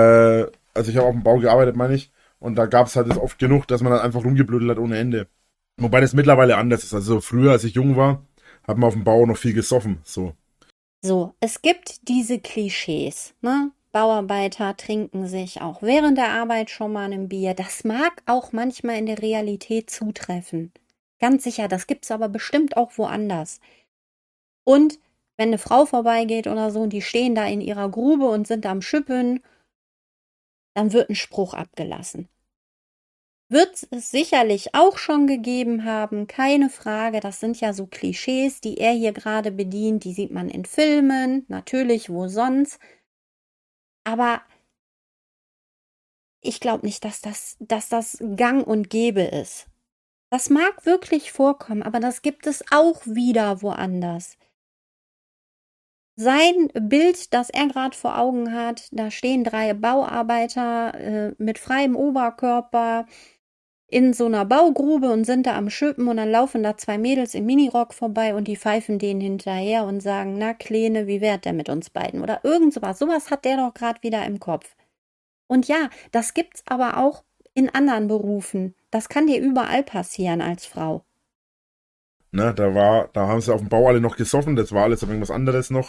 also ich habe auf dem Bau gearbeitet, meine ich, und da gab es halt das oft genug, dass man halt einfach rumgeblödelt hat ohne Ende. Wobei das mittlerweile anders ist. Also früher, als ich jung war, hat man auf dem Bau noch viel gesoffen. So. So, es gibt diese Klischees, ne? Bauarbeiter trinken sich auch während der Arbeit schon mal ein Bier. Das mag auch manchmal in der Realität zutreffen. Ganz sicher, das gibt's aber bestimmt auch woanders. Und wenn eine Frau vorbeigeht oder so und die stehen da in ihrer Grube und sind am Schüppeln, dann wird ein Spruch abgelassen. Wird es sicherlich auch schon gegeben haben, keine Frage. Das sind ja so Klischees, die er hier gerade bedient. Die sieht man in Filmen, natürlich, wo sonst. Aber ich glaube nicht, dass das gang und gäbe ist. Das mag wirklich vorkommen, aber das gibt es auch wieder woanders. Sein Bild, das er gerade vor Augen hat, da stehen 3 Bauarbeiter mit freiem Oberkörper in so einer Baugrube und sind da am Schüppen und dann laufen da 2 Mädels im Minirock vorbei und die pfeifen denen hinterher und sagen, na Kleine, wie wär't der mit uns beiden? Oder irgend sowas. Sowas hat der doch gerade wieder im Kopf. Und ja, das gibt's aber auch in anderen Berufen. Das kann dir überall passieren als Frau. Ne, da haben sie auf dem Bau alle noch gesoffen, das war alles aber irgendwas anderes noch.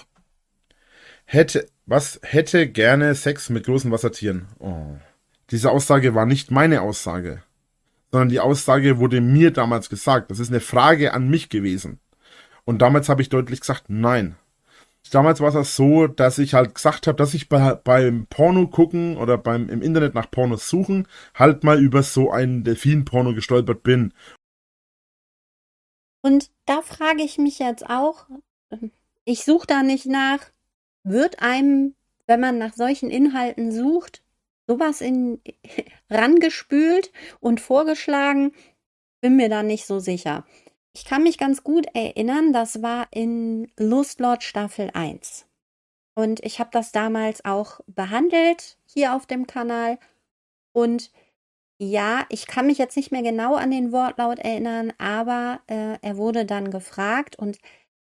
Hätte gerne Sex mit großen Wassertieren. Oh. Diese Aussage war nicht meine Aussage, sondern die Aussage wurde mir damals gesagt. Das ist eine Frage an mich gewesen. Und damals habe ich deutlich gesagt, nein. Damals war es so, dass ich halt gesagt habe, dass ich beim Porno gucken oder im Internet nach Pornos suchen halt mal über so einen Delfin-Porno gestolpert bin. Und da frage ich mich jetzt auch, ich suche da nicht nach, wird einem, wenn man nach solchen Inhalten sucht, sowas rangespült und vorgeschlagen? Bin mir da nicht so sicher. Ich kann mich ganz gut erinnern, das war in Lustlord Staffel 1. Und ich habe das damals auch behandelt hier auf dem Kanal. Und ja, ich kann mich jetzt nicht mehr genau an den Wortlaut erinnern, aber er wurde dann gefragt und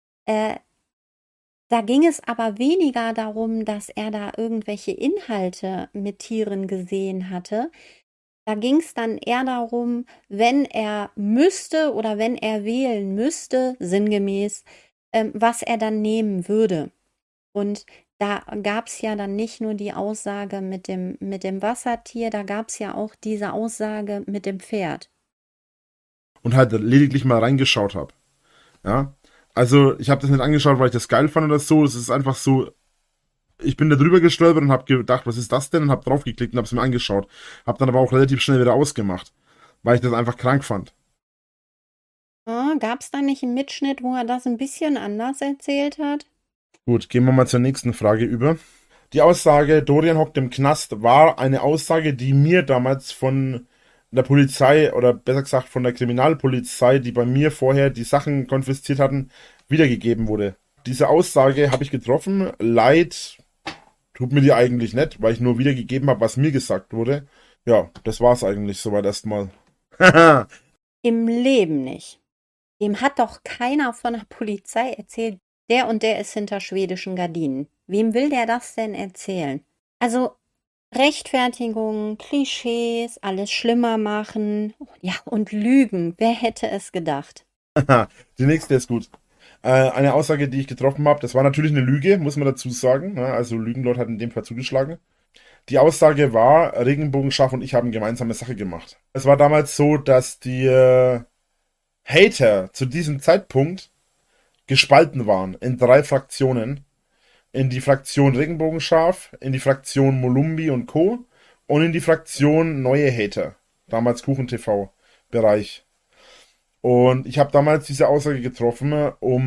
da ging es aber weniger darum, dass er da irgendwelche Inhalte mit Tieren gesehen hatte. Da ging es dann eher darum, wenn er müsste oder wenn er wählen müsste, sinngemäß, was er dann nehmen würde. Und da gab es ja dann nicht nur die Aussage mit dem Wassertier, da gab es ja auch diese Aussage mit dem Pferd. Und halt lediglich mal reingeschaut habe. Ja, also ich habe das nicht angeschaut, weil ich das geil fand oder so. Es ist einfach so, ich bin da drüber gestolpert und habe gedacht, was ist das denn? Und habe draufgeklickt und habe es mir angeschaut. Habe dann aber auch relativ schnell wieder ausgemacht, weil ich das einfach krank fand. Gab es da nicht einen Mitschnitt, wo er das ein bisschen anders erzählt hat? Gut, gehen wir mal zur nächsten Frage über. Die Aussage, Dorian hockt im Knast, war eine Aussage, die mir damals von der Polizei oder besser gesagt von der Kriminalpolizei, die bei mir vorher die Sachen konfisziert hatten, wiedergegeben wurde. Diese Aussage habe ich getroffen. Leid tut mir die eigentlich nicht, weil ich nur wiedergegeben habe, was mir gesagt wurde. Ja, das war's eigentlich soweit erstmal. Im Leben nicht. Dem hat doch keiner von der Polizei erzählt, der und der ist hinter schwedischen Gardinen. Wem will der das denn erzählen? Also Rechtfertigungen, Klischees, alles schlimmer machen. Ja, und Lügen. Wer hätte es gedacht? Die nächste ist gut. Eine Aussage, die ich getroffen habe, das war natürlich eine Lüge, muss man dazu sagen. Also Lügenlord hat in dem Fall zugeschlagen. Die Aussage war, Regenbogenschaf und ich haben gemeinsame Sache gemacht. Es war damals so, dass die Hater zu diesem Zeitpunkt gespalten waren in 3 Fraktionen. In die Fraktion Regenbogenschaf, in die Fraktion Molumbi und Co. und in die Fraktion Neue Hater. Damals KuchenTV-Bereich. Und ich habe damals diese Aussage getroffen, um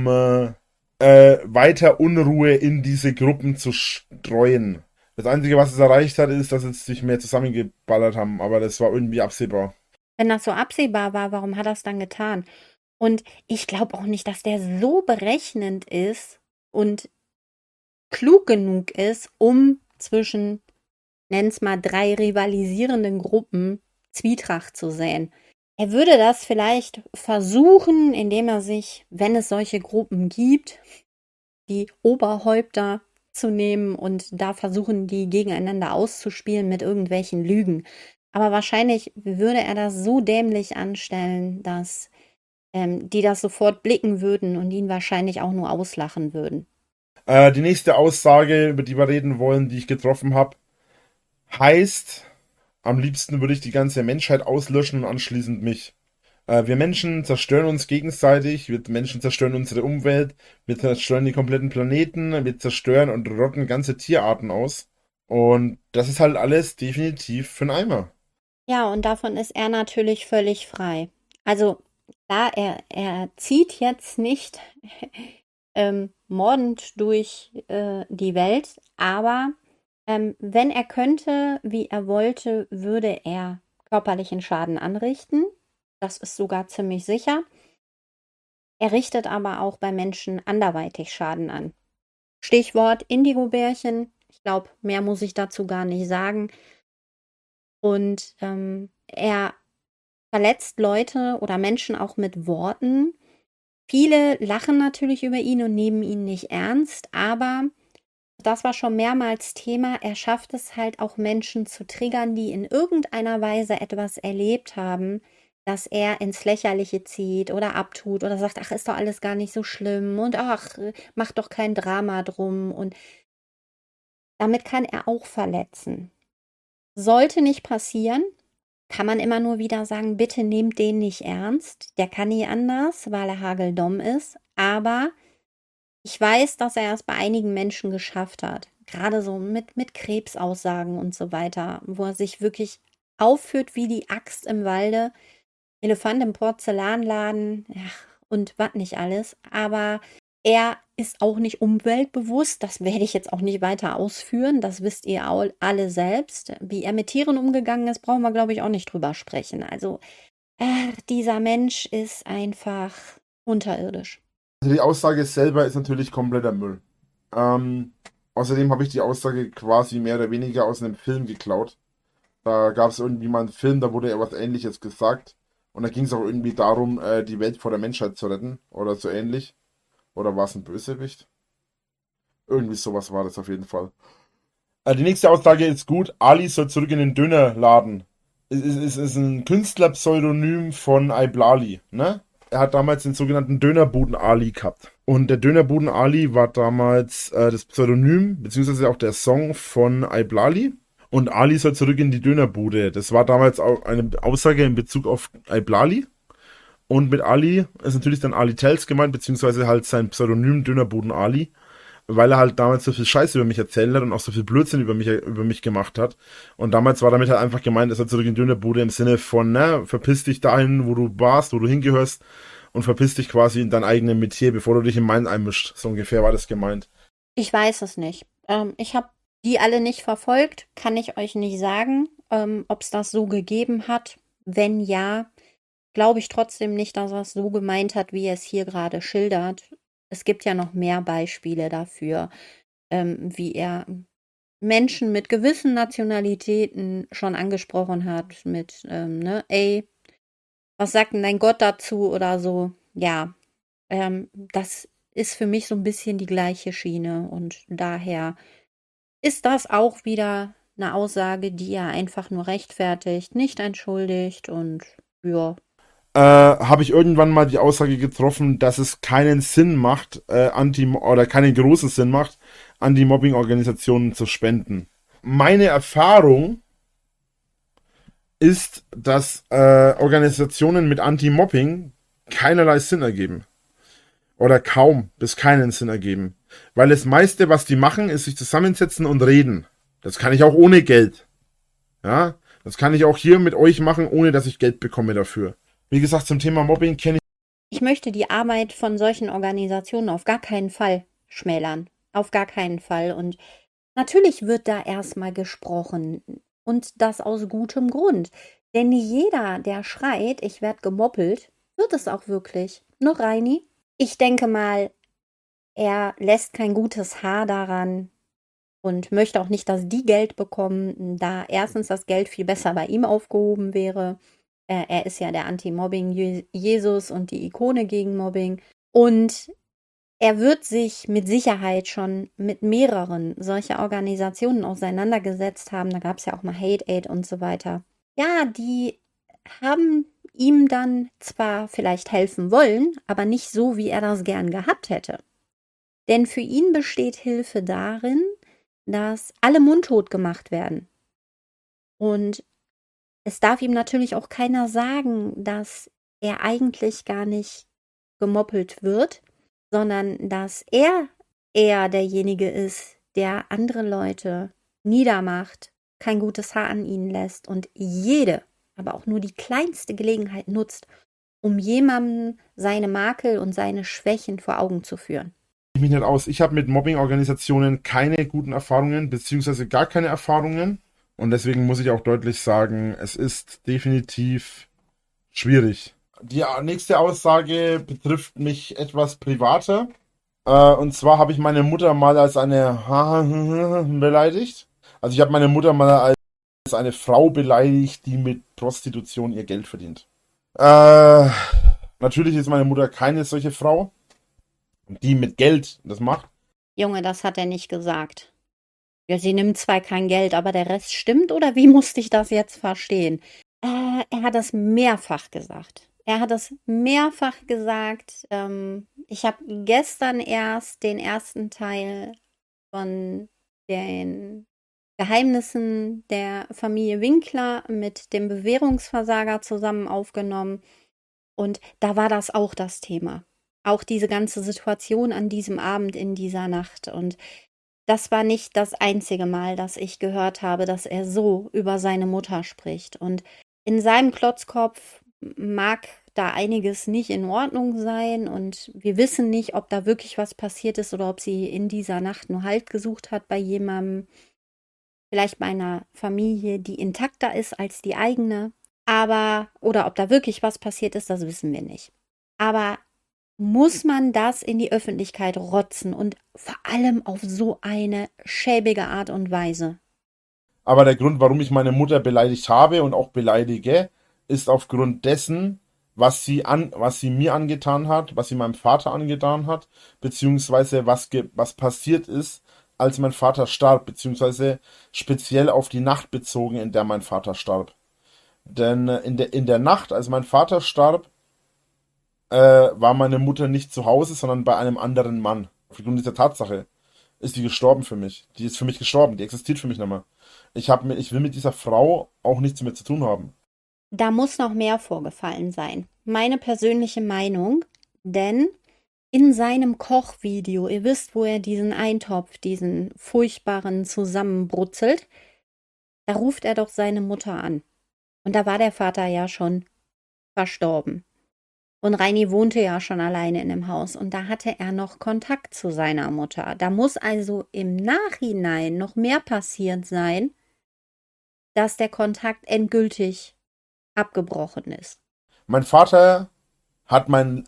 weiter Unruhe in diese Gruppen zu streuen. Das Einzige, was es erreicht hat, ist, dass sie sich mehr zusammengeballert haben. Aber das war irgendwie absehbar. Wenn das so absehbar war, warum hat er es dann getan? Und ich glaube auch nicht, dass der so berechnend ist und klug genug ist, um zwischen, nenn's mal, 3 rivalisierenden Gruppen Zwietracht zu säen. Er würde das vielleicht versuchen, indem er sich, wenn es solche Gruppen gibt, die Oberhäupter zu nehmen und da versuchen, die gegeneinander auszuspielen mit irgendwelchen Lügen. Aber wahrscheinlich würde er das so dämlich anstellen, dass die das sofort blicken würden und ihn wahrscheinlich auch nur auslachen würden. Die nächste Aussage, über die wir reden wollen, die ich getroffen habe, heißt, am liebsten würde ich die ganze Menschheit auslöschen und anschließend mich. Wir Menschen zerstören uns gegenseitig, wir Menschen zerstören unsere Umwelt, wir zerstören die kompletten Planeten, wir zerstören und rotten ganze Tierarten aus. Und das ist halt alles definitiv für den Eimer. Ja, und davon ist er natürlich völlig frei. Also klar, er zieht jetzt nicht mordend durch die Welt, aber wenn er könnte, wie er wollte, würde er körperlichen Schaden anrichten. Das ist sogar ziemlich sicher. Er richtet aber auch bei Menschen anderweitig Schaden an. Stichwort Indigo-Bärchen. Ich glaube, mehr muss ich dazu gar nicht sagen. Und er verletzt Leute oder Menschen auch mit Worten. Viele lachen natürlich über ihn und nehmen ihn nicht ernst, aber das war schon mehrmals Thema. Er schafft es halt auch Menschen zu triggern, die in irgendeiner Weise etwas erlebt haben, dass er ins Lächerliche zieht oder abtut oder sagt, ach, ist doch alles gar nicht so schlimm und ach, mach doch kein Drama drum. Und damit kann er auch verletzen. Sollte nicht passieren, kann man immer nur wieder sagen, bitte nehmt den nicht ernst. Der kann nie anders, weil er hageldumm ist. Aber ich weiß, dass er es bei einigen Menschen geschafft hat. Gerade so mit Krebsaussagen und so weiter, wo er sich wirklich aufführt wie die Axt im Walde. Elefant im Porzellanladen, ja, und was nicht alles. Aber er ist auch nicht umweltbewusst. Das werde ich jetzt auch nicht weiter ausführen. Das wisst ihr alle selbst. Wie er mit Tieren umgegangen ist, brauchen wir, glaube ich, auch nicht drüber sprechen. Also, dieser Mensch ist einfach unterirdisch. Also die Aussage selber ist natürlich kompletter Müll. Außerdem habe ich die Aussage quasi mehr oder weniger aus einem Film geklaut. Da gab es irgendwie mal einen Film, da wurde ja was Ähnliches gesagt. Und da ging es auch irgendwie darum, die Welt vor der Menschheit zu retten oder so ähnlich. Oder war es ein Bösewicht? Irgendwie sowas war das auf jeden Fall. Die nächste Aussage ist gut. Ali soll zurück in den Dönerladen. Es ist ein Künstlerpseudonym von Iblali, ne? Er hat damals den sogenannten Dönerbuden Ali gehabt. Und der Dönerbuden Ali war damals das Pseudonym, beziehungsweise auch der Song von Iblali. Und Ali soll zurück in die Dönerbude. Das war damals auch eine Aussage in Bezug auf Iblali. Und mit Ali ist natürlich dann Ali Tells gemeint, beziehungsweise halt sein Pseudonym Dönerbuden Ali, weil er halt damals so viel Scheiße über mich erzählt hat und auch so viel Blödsinn über mich gemacht hat. Und damals war damit halt einfach gemeint, dass er zurück in die Dönerbude im Sinne von, ne, verpiss dich dahin, wo du warst, wo du hingehörst und verpiss dich quasi in dein eigenes Metier, bevor du dich in meinen einmischst. So ungefähr war das gemeint. Ich weiß es nicht. Ich habe die alle nicht verfolgt, kann ich euch nicht sagen, ob es das so gegeben hat. Wenn ja, glaube ich trotzdem nicht, dass er es so gemeint hat, wie er es hier gerade schildert. Es gibt ja noch mehr Beispiele dafür, wie er Menschen mit gewissen Nationalitäten schon angesprochen hat, mit, ne, ey, was sagt denn dein Gott dazu oder so. Ja, das ist für mich so ein bisschen die gleiche Schiene und daher ist das auch wieder eine Aussage, die er einfach nur rechtfertigt, nicht entschuldigt und ja. Habe ich irgendwann mal die Aussage getroffen, dass es keinen Sinn macht, oder keinen großen Sinn macht, Anti-Mobbing-Organisationen zu spenden. Meine Erfahrung ist, dass Organisationen mit Anti-Mobbing keinerlei Sinn ergeben. Oder kaum bis keinen Sinn ergeben. Weil das meiste, was die machen, ist sich zusammensetzen und reden. Das kann ich auch ohne Geld. Ja, das kann ich auch hier mit euch machen, ohne dass ich Geld bekomme dafür. Wie gesagt, zum Thema Mobbing kenne ich... Ich möchte die Arbeit von solchen Organisationen auf gar keinen Fall schmälern. Auf gar keinen Fall. Und natürlich wird da erstmal gesprochen. Und das aus gutem Grund. Denn nicht jeder, der schreit, ich werde gemoppelt, wird es auch wirklich. Ne, Reini? Ich denke mal, er lässt kein gutes Haar daran und möchte auch nicht, dass die Geld bekommen, da erstens das Geld viel besser bei ihm aufgehoben wäre. Er ist ja der Anti-Mobbing-Jesus und die Ikone gegen Mobbing. Und er wird sich mit Sicherheit schon mit mehreren solcher Organisationen auseinandergesetzt haben. Da gab es ja auch mal Hate Aid und so weiter. Ja, die haben ihm dann zwar vielleicht helfen wollen, aber nicht so, wie er das gern gehabt hätte. Denn für ihn besteht Hilfe darin, dass alle mundtot gemacht werden. Und es darf ihm natürlich auch keiner sagen, dass er eigentlich gar nicht gemoppelt wird, sondern dass er eher derjenige ist, der andere Leute niedermacht, kein gutes Haar an ihnen lässt und jede, aber auch nur die kleinste Gelegenheit nutzt, um jemandem seine Makel und seine Schwächen vor Augen zu führen. Ich mich nicht aus. Ich habe mit Mobbing-Organisationen keine guten Erfahrungen, beziehungsweise gar keine Erfahrungen. Und deswegen muss ich auch deutlich sagen, es ist definitiv schwierig. Die nächste Aussage betrifft mich etwas privater. Und zwar habe ich meine Mutter mal als eine beleidigt. Also ich habe meine Mutter mal als eine Frau beleidigt, die mit Prostitution ihr Geld verdient. Natürlich ist meine Mutter keine solche Frau, die mit Geld das macht. Junge, das hat er nicht gesagt. Ja, sie nimmt zwar kein Geld, aber der Rest stimmt, oder wie musste ich das jetzt verstehen? Er hat das mehrfach gesagt. Ich habe gestern erst den ersten Teil von den Geheimnissen der Familie Winkler mit dem Bewährungsversager zusammen aufgenommen. Und da war das auch das Thema. Auch diese ganze Situation an diesem Abend in dieser Nacht. Und das war nicht das einzige Mal, dass ich gehört habe, dass er so über seine Mutter spricht. Und in seinem Klotzkopf mag da einiges nicht in Ordnung sein. Und wir wissen nicht, ob da wirklich was passiert ist oder ob sie in dieser Nacht nur Halt gesucht hat bei jemandem. Vielleicht bei einer Familie, die intakter ist als die eigene. Oder ob da wirklich was passiert ist, das wissen wir nicht. Aber muss man das in die Öffentlichkeit rotzen und vor allem auf so eine schäbige Art und Weise? Aber der Grund, warum ich meine Mutter beleidigt habe und auch beleidige, ist aufgrund dessen, was sie mir angetan hat, was sie meinem Vater angetan hat, beziehungsweise was passiert ist, als mein Vater starb, beziehungsweise speziell auf die Nacht bezogen, in der mein Vater starb. Denn in der Nacht, als mein Vater starb, war meine Mutter nicht zu Hause, sondern bei einem anderen Mann. Aufgrund dieser Tatsache ist die gestorben für mich. Die ist für mich gestorben, die existiert für mich nicht mehr. Ich will mit dieser Frau auch nichts mehr zu tun haben. Da muss noch mehr vorgefallen sein. Meine persönliche Meinung, denn in seinem Kochvideo, ihr wisst, wo er diesen Eintopf, diesen furchtbaren zusammenbrutzelt, da ruft er doch seine Mutter an. Und da war der Vater ja schon verstorben. Und Reini wohnte ja schon alleine in dem Haus und da hatte er noch Kontakt zu seiner Mutter. Da muss also im Nachhinein noch mehr passiert sein, dass der Kontakt endgültig abgebrochen ist. Mein Vater hat mein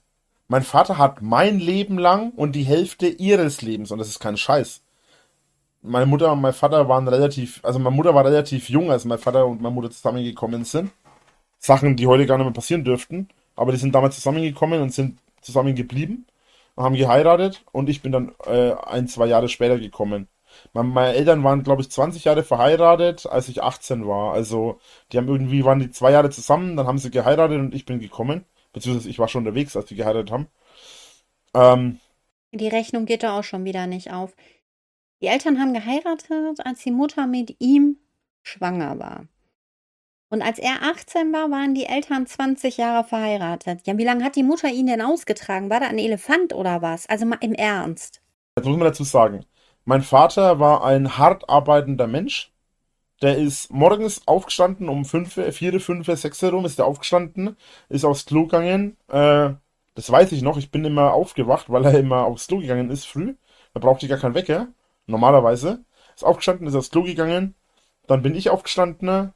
Leben lang und die Hälfte ihres Lebens, und das ist kein Scheiß. Meine Mutter und mein Vater meine Mutter war relativ jung, als mein Vater und meine Mutter zusammengekommen sind. Sachen, die heute gar nicht mehr passieren dürften. Aber die sind damals zusammengekommen und sind zusammengeblieben und haben geheiratet und ich bin dann 1-2 Jahre später gekommen. Meine Eltern waren, glaube ich, 20 Jahre verheiratet, als ich 18 war. Also waren die 2 Jahre zusammen, dann haben sie geheiratet und ich bin gekommen. Beziehungsweise ich war schon unterwegs, als die geheiratet haben. Die Rechnung geht da auch schon wieder nicht auf. Die Eltern haben geheiratet, als die Mutter mit ihm schwanger war. Und als er 18 war, waren die Eltern 20 Jahre verheiratet. Ja, wie lange hat die Mutter ihn denn ausgetragen? War da ein Elefant oder was? Also mal im Ernst. Jetzt muss man dazu sagen, mein Vater war ein hart arbeitender Mensch. Der ist morgens aufgestanden um 4, 5, 6 rum ist der aufgestanden, ist aufs Klo gegangen. Das weiß ich noch, ich bin immer aufgewacht, weil er immer aufs Klo gegangen ist früh. Da brauchte ich gar keinen Wecker, normalerweise. Ist aufgestanden, ist aufs Klo gegangen. Dann bin ich aufgestanden.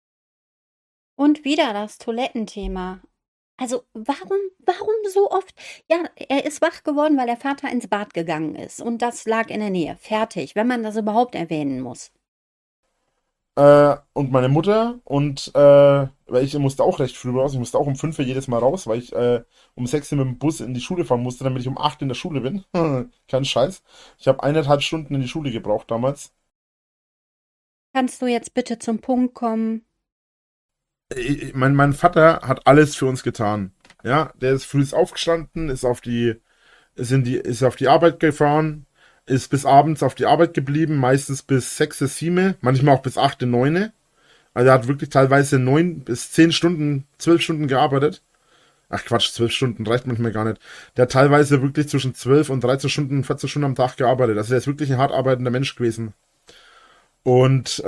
Und wieder das Toilettenthema. Also warum so oft? Ja, er ist wach geworden, weil der Vater ins Bad gegangen ist. Und das lag in der Nähe. Fertig, wenn man das überhaupt erwähnen muss. Und meine Mutter weil ich musste auch recht früh raus. Ich musste auch um 5 Uhr jedes Mal raus, weil ich um 6 Uhr mit dem Bus in die Schule fahren musste, damit ich um 8 in der Schule bin. Kein Scheiß. Ich habe 1,5 Stunden in die Schule gebraucht damals. Kannst du jetzt bitte zum Punkt kommen? Mein Vater hat alles für uns getan. Ja, der ist früh aufgestanden, ist auf die Arbeit gefahren, ist bis abends auf die Arbeit geblieben, meistens bis 6, 7, manchmal auch bis 8, 9. Also er hat wirklich teilweise 9 bis 10 Stunden, 12 Stunden gearbeitet. Ach Quatsch, 12 Stunden reicht manchmal gar nicht. Der hat teilweise wirklich zwischen 12 und 13 Stunden, 14 Stunden am Tag gearbeitet. Also der ist wirklich ein hart arbeitender Mensch gewesen. Und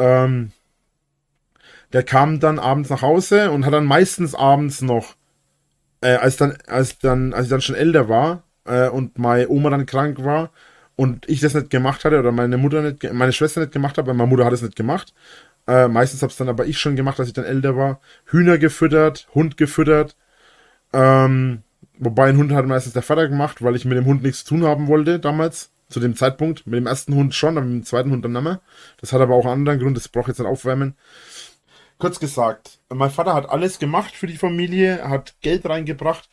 der kam dann abends nach Hause und hat dann meistens abends noch, als ich dann schon älter war und meine Oma dann krank war und ich das nicht gemacht hatte oder meine Schwester nicht gemacht hat, weil meine Mutter hat es nicht gemacht. Meistens habe es dann aber ich schon gemacht, als ich dann älter war. Hühner gefüttert, Hund gefüttert. Wobei ein Hund hat meistens der Vater gemacht, weil ich mit dem Hund nichts zu tun haben wollte damals. Zu dem Zeitpunkt. Mit dem ersten Hund schon, aber mit dem zweiten Hund dann nicht mehr. Das hat aber auch einen anderen Grund, das braucht jetzt nicht aufwärmen. Kurz gesagt, mein Vater hat alles gemacht für die Familie, hat Geld reingebracht.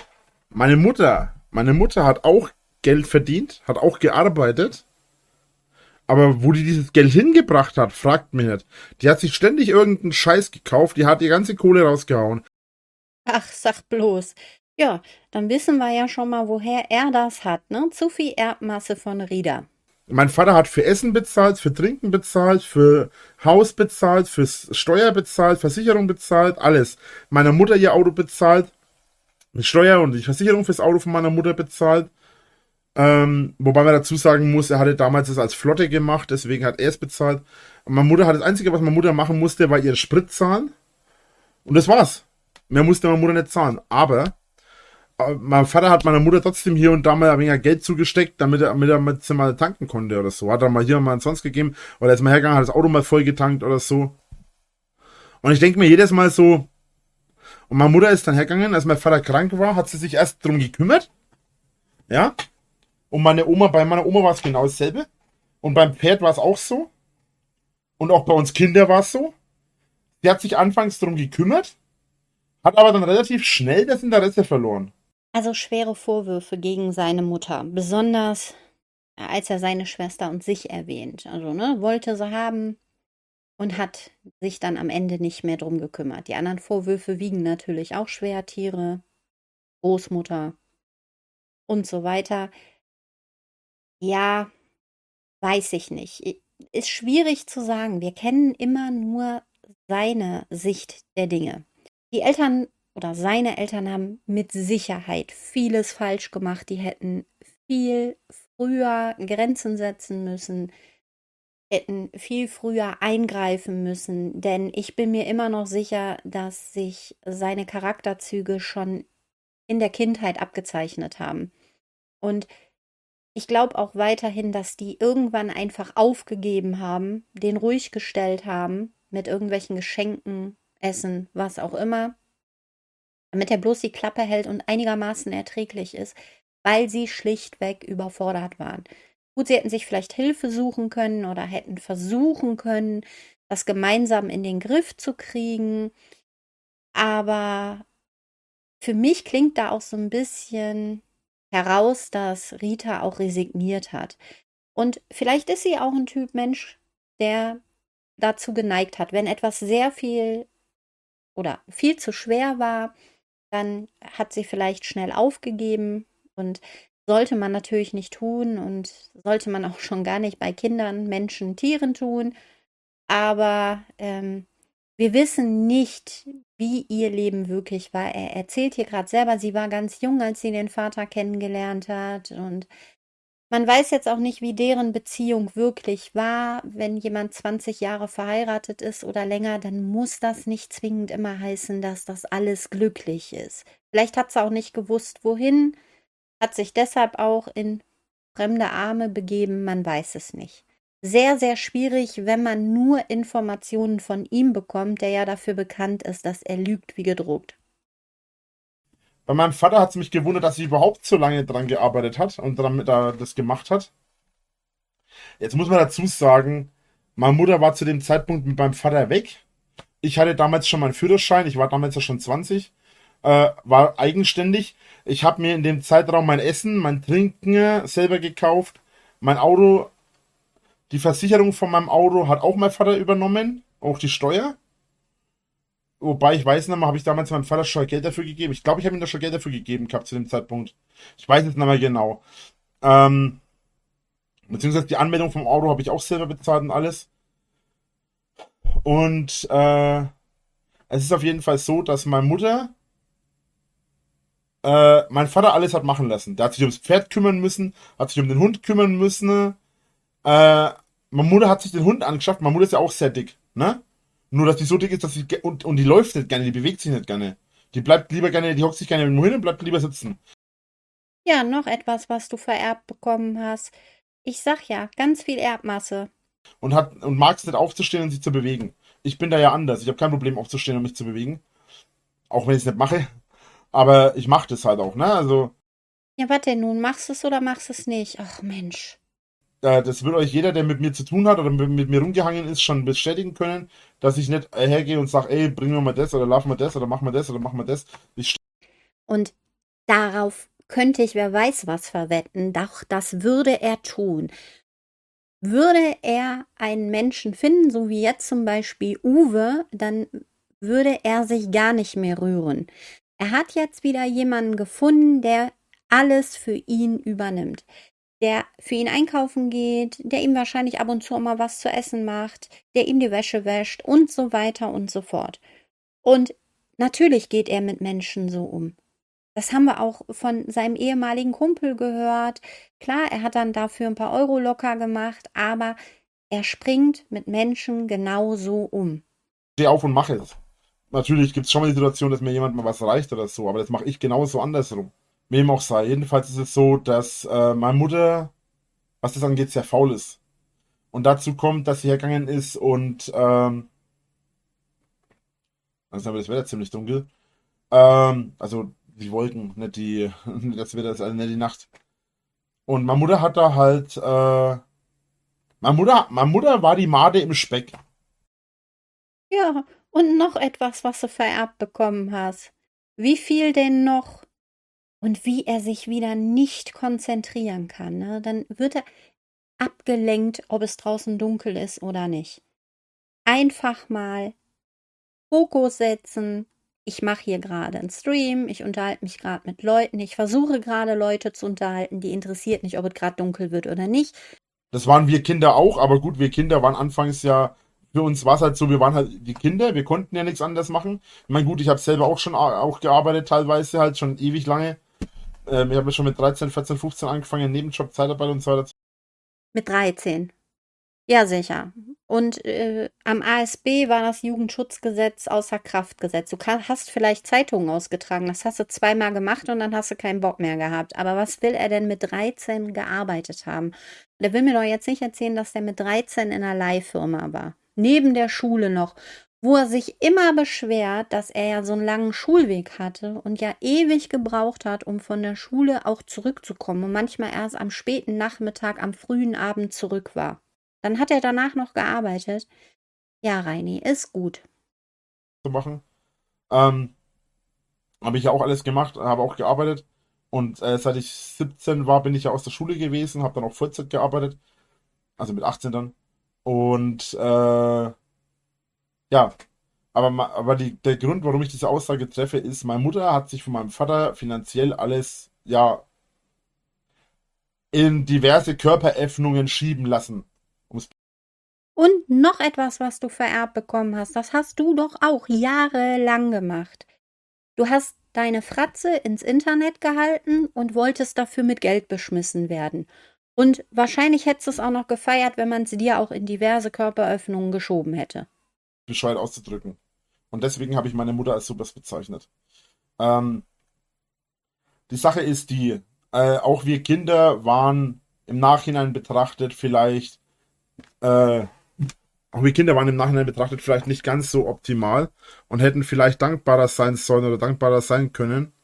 Meine Mutter hat auch Geld verdient, hat auch gearbeitet. Aber wo die dieses Geld hingebracht hat, fragt mich nicht. Die hat sich ständig irgendeinen Scheiß gekauft, die hat die ganze Kohle rausgehauen. Ach, sag bloß. Ja, dann wissen wir ja schon mal, woher er das hat, ne? Zu viel Erbmasse von Rieder. Mein Vater hat für Essen bezahlt, für Trinken bezahlt, für Haus bezahlt, für Steuer bezahlt, Versicherung bezahlt, alles. Meiner Mutter ihr Auto bezahlt, die Steuer und die Versicherung fürs Auto von meiner Mutter bezahlt. Wobei man dazu sagen muss, er hatte damals das als Flotte gemacht, deswegen hat er es bezahlt. Und meine Mutter hat das Einzige, was meine Mutter machen musste, war ihren Sprit zahlen. Und das war's. Mehr musste meine Mutter nicht zahlen. Aber mein Vater hat meiner Mutter trotzdem hier und da mal ein wenig Geld zugesteckt, damit er mal tanken konnte oder so. Hat er mal hier mal sonst gegeben, oder er ist mal hergegangen, hat das Auto mal voll getankt oder so. Und ich denke mir jedes Mal so, und meine Mutter ist dann hergegangen, als mein Vater krank war, hat sie sich erst drum gekümmert. Ja. Und bei meiner Oma war es genau dasselbe. Und beim Pferd war es auch so. Und auch bei uns Kinder war es so. Sie hat sich anfangs drum gekümmert, hat aber dann relativ schnell das Interesse verloren. Also schwere Vorwürfe gegen seine Mutter, besonders als er seine Schwester und sich erwähnt. Also, ne, wollte sie haben und hat sich dann am Ende nicht mehr drum gekümmert. Die anderen Vorwürfe wiegen natürlich auch schwer, Tiere, Großmutter und so weiter. Ja, weiß ich nicht. Ist schwierig zu sagen. Wir kennen immer nur seine Sicht der Dinge. Die Eltern oder seine Eltern haben mit Sicherheit vieles falsch gemacht. Die hätten viel früher Grenzen setzen müssen, hätten viel früher eingreifen müssen. Denn ich bin mir immer noch sicher, dass sich seine Charakterzüge schon in der Kindheit abgezeichnet haben. Und ich glaube auch weiterhin, dass die irgendwann einfach aufgegeben haben, den ruhig gestellt haben, mit irgendwelchen Geschenken, Essen, was auch immer, damit er bloß die Klappe hält und einigermaßen erträglich ist, weil sie schlichtweg überfordert waren. Gut, sie hätten sich vielleicht Hilfe suchen können oder hätten versuchen können, das gemeinsam in den Griff zu kriegen, aber für mich klingt da auch so ein bisschen heraus, dass Rita auch resigniert hat. Und vielleicht ist sie auch ein Typ Mensch, der dazu geneigt hat, wenn etwas sehr viel oder viel zu schwer war, dann hat sie vielleicht schnell aufgegeben und sollte man natürlich nicht tun und sollte man auch schon gar nicht bei Kindern, Menschen, Tieren tun. Aber wir wissen nicht, wie ihr Leben wirklich war. Er erzählt hier gerade selber, sie war ganz jung, als sie den Vater kennengelernt hat. Und man weiß jetzt auch nicht, wie deren Beziehung wirklich war. Wenn jemand 20 Jahre verheiratet ist oder länger, dann muss das nicht zwingend immer heißen, dass das alles glücklich ist. Vielleicht hat sie auch nicht gewusst, wohin, hat sich deshalb auch in fremde Arme begeben, man weiß es nicht. Sehr, sehr schwierig, wenn man nur Informationen von ihm bekommt, der ja dafür bekannt ist, dass er lügt wie gedruckt. Bei meinem Vater hat es mich gewundert, dass sie überhaupt so lange dran gearbeitet hat und damit er das gemacht hat. Jetzt muss man dazu sagen, meine Mutter war zu dem Zeitpunkt mit meinem Vater weg. Ich hatte damals schon meinen Führerschein, ich war damals ja schon 20, war eigenständig. Ich habe mir in dem Zeitraum mein Essen, mein Trinken selber gekauft. Mein Auto, die Versicherung von meinem Auto hat auch mein Vater übernommen, auch die Steuer. Wobei, ich weiß nicht mehr, habe ich damals meinem Vater schon Geld dafür gegeben? Ich glaube, ich habe ihm da schon Geld dafür gegeben gehabt zu dem Zeitpunkt. Ich weiß es nicht mehr genau. Ähm, beziehungsweise die Anmeldung vom Auto habe ich auch selber bezahlt und alles. Und es ist auf jeden Fall so, dass meine Mutter mein Vater alles hat machen lassen. Der hat sich ums Pferd kümmern müssen, hat sich um den Hund kümmern müssen. Meine Mutter hat sich den Hund angeschafft. Meine Mutter ist ja auch sehr dick, ne? Nur, dass die so dick ist, dass sie, und die läuft nicht gerne, die bewegt sich nicht gerne. Die bleibt lieber gerne, die hockt sich gerne irgendwo hin und bleibt lieber sitzen. Ja, noch etwas, was du vererbt bekommen hast. Ich sag ja, ganz viel Erbmasse. Und mag es nicht aufzustehen und sich zu bewegen. Ich bin da ja anders. Ich habe kein Problem aufzustehen und mich zu bewegen. Auch wenn ich es nicht mache. Aber ich mache das halt auch, ne? Also, Ja, warte nun, machst du es oder machst du es nicht? Ach Mensch. das wird euch jeder, der mit mir zu tun hat oder mit mir rumgehangen ist, schon bestätigen können, dass ich nicht hergehe und sage, ey, bring mir mal das oder lauf mal das oder mach mal das oder mach mal das. Ich Und darauf könnte ich, wer weiß was, verwetten. Doch das würde er tun. Würde er einen Menschen finden, so wie jetzt zum Beispiel Uwe, dann würde er sich gar nicht mehr rühren. Er hat jetzt wieder jemanden gefunden, der alles für ihn übernimmt. Der für ihn einkaufen geht, der ihm wahrscheinlich ab und zu auch mal was zu essen macht, der ihm die Wäsche wäscht und so weiter und so fort. Und natürlich geht er mit Menschen so um. Das haben wir auch von seinem ehemaligen Kumpel gehört. Klar, er hat dann dafür ein paar Euro locker gemacht, aber er springt mit Menschen genauso um. stehe auf und mache es. Natürlich gibt es schon mal die Situation, dass mir jemand mal was reicht oder so, aber das mache ich genauso andersrum. Wem auch sei. Jedenfalls ist es so, dass meine Mutter, was das angeht, sehr faul ist. Und dazu kommt, dass sie hergegangen ist und dann ist aber das Wetter ziemlich dunkel. Also die Wolken, nicht die, das Wetter ist also nicht die Nacht. Und meine Mutter hat da halt, meine Mutter war die Made im Speck. Ja, und noch etwas, was du vererbt bekommen hast. Wie viel denn noch? Und wie er sich wieder nicht konzentrieren kann, ne? Dann wird er abgelenkt, ob es draußen dunkel ist oder nicht. Einfach mal Fokus setzen. Ich mache hier gerade einen Stream, ich unterhalte mich gerade mit Leuten, ich versuche gerade Leute zu unterhalten, die interessiert nicht, ob es gerade dunkel wird oder nicht. Das waren wir Kinder auch, aber gut, wir Kinder waren anfangs ja, für uns war es halt so, wir waren halt die Kinder, wir konnten ja nichts anderes machen. Ich meine, gut, ich habe selber auch schon auch gearbeitet, teilweise halt schon ewig lange. Ich habe ja schon mit 13, 14, 15 angefangen, Nebenjob, Zeitarbeit und so weiter. Mit 13. Ja, sicher. Und am ASB war das Jugendschutzgesetz außer Kraft gesetzt. Du hast vielleicht Zeitungen ausgetragen, das hast du zweimal gemacht und dann hast du keinen Bock mehr gehabt. Aber was will er denn mit 13 gearbeitet haben? Der will mir doch jetzt nicht erzählen, dass der mit 13 in einer Leihfirma war. Neben der Schule noch, wo er sich immer beschwert, dass er ja so einen langen Schulweg hatte und ja ewig gebraucht hat, um von der Schule auch zurückzukommen und manchmal erst am späten Nachmittag, am frühen Abend zurück war. Dann hat er danach noch gearbeitet. Ja, Reini, ist gut. Zu machen. Ähm, habe ich ja auch alles gemacht, habe auch gearbeitet. Und seit ich 17 war, bin ich ja aus der Schule gewesen, habe dann auch Vollzeit gearbeitet. Also mit 18 dann. Und ja, aber der Grund, warum ich diese Aussage treffe, ist, meine Mutter hat sich von meinem Vater finanziell alles, ja, in diverse Körperöffnungen schieben lassen. Und noch etwas, was du vererbt bekommen hast, das hast du doch auch jahrelang gemacht. Du hast deine Fratze ins Internet gehalten und wolltest dafür mit Geld beschmissen werden. Und wahrscheinlich hättest du es auch noch gefeiert, wenn man es dir auch in diverse Körperöffnungen geschoben hätte. Bescheuert auszudrücken. Und deswegen habe ich meine Mutter als sowas bezeichnet. Ähm, die Sache ist die, auch wir Kinder waren im Nachhinein betrachtet vielleicht, äh, auch wir Kinder waren im Nachhinein betrachtet vielleicht nicht ganz so optimal und hätten vielleicht dankbarer sein sollen oder dankbarer sein können.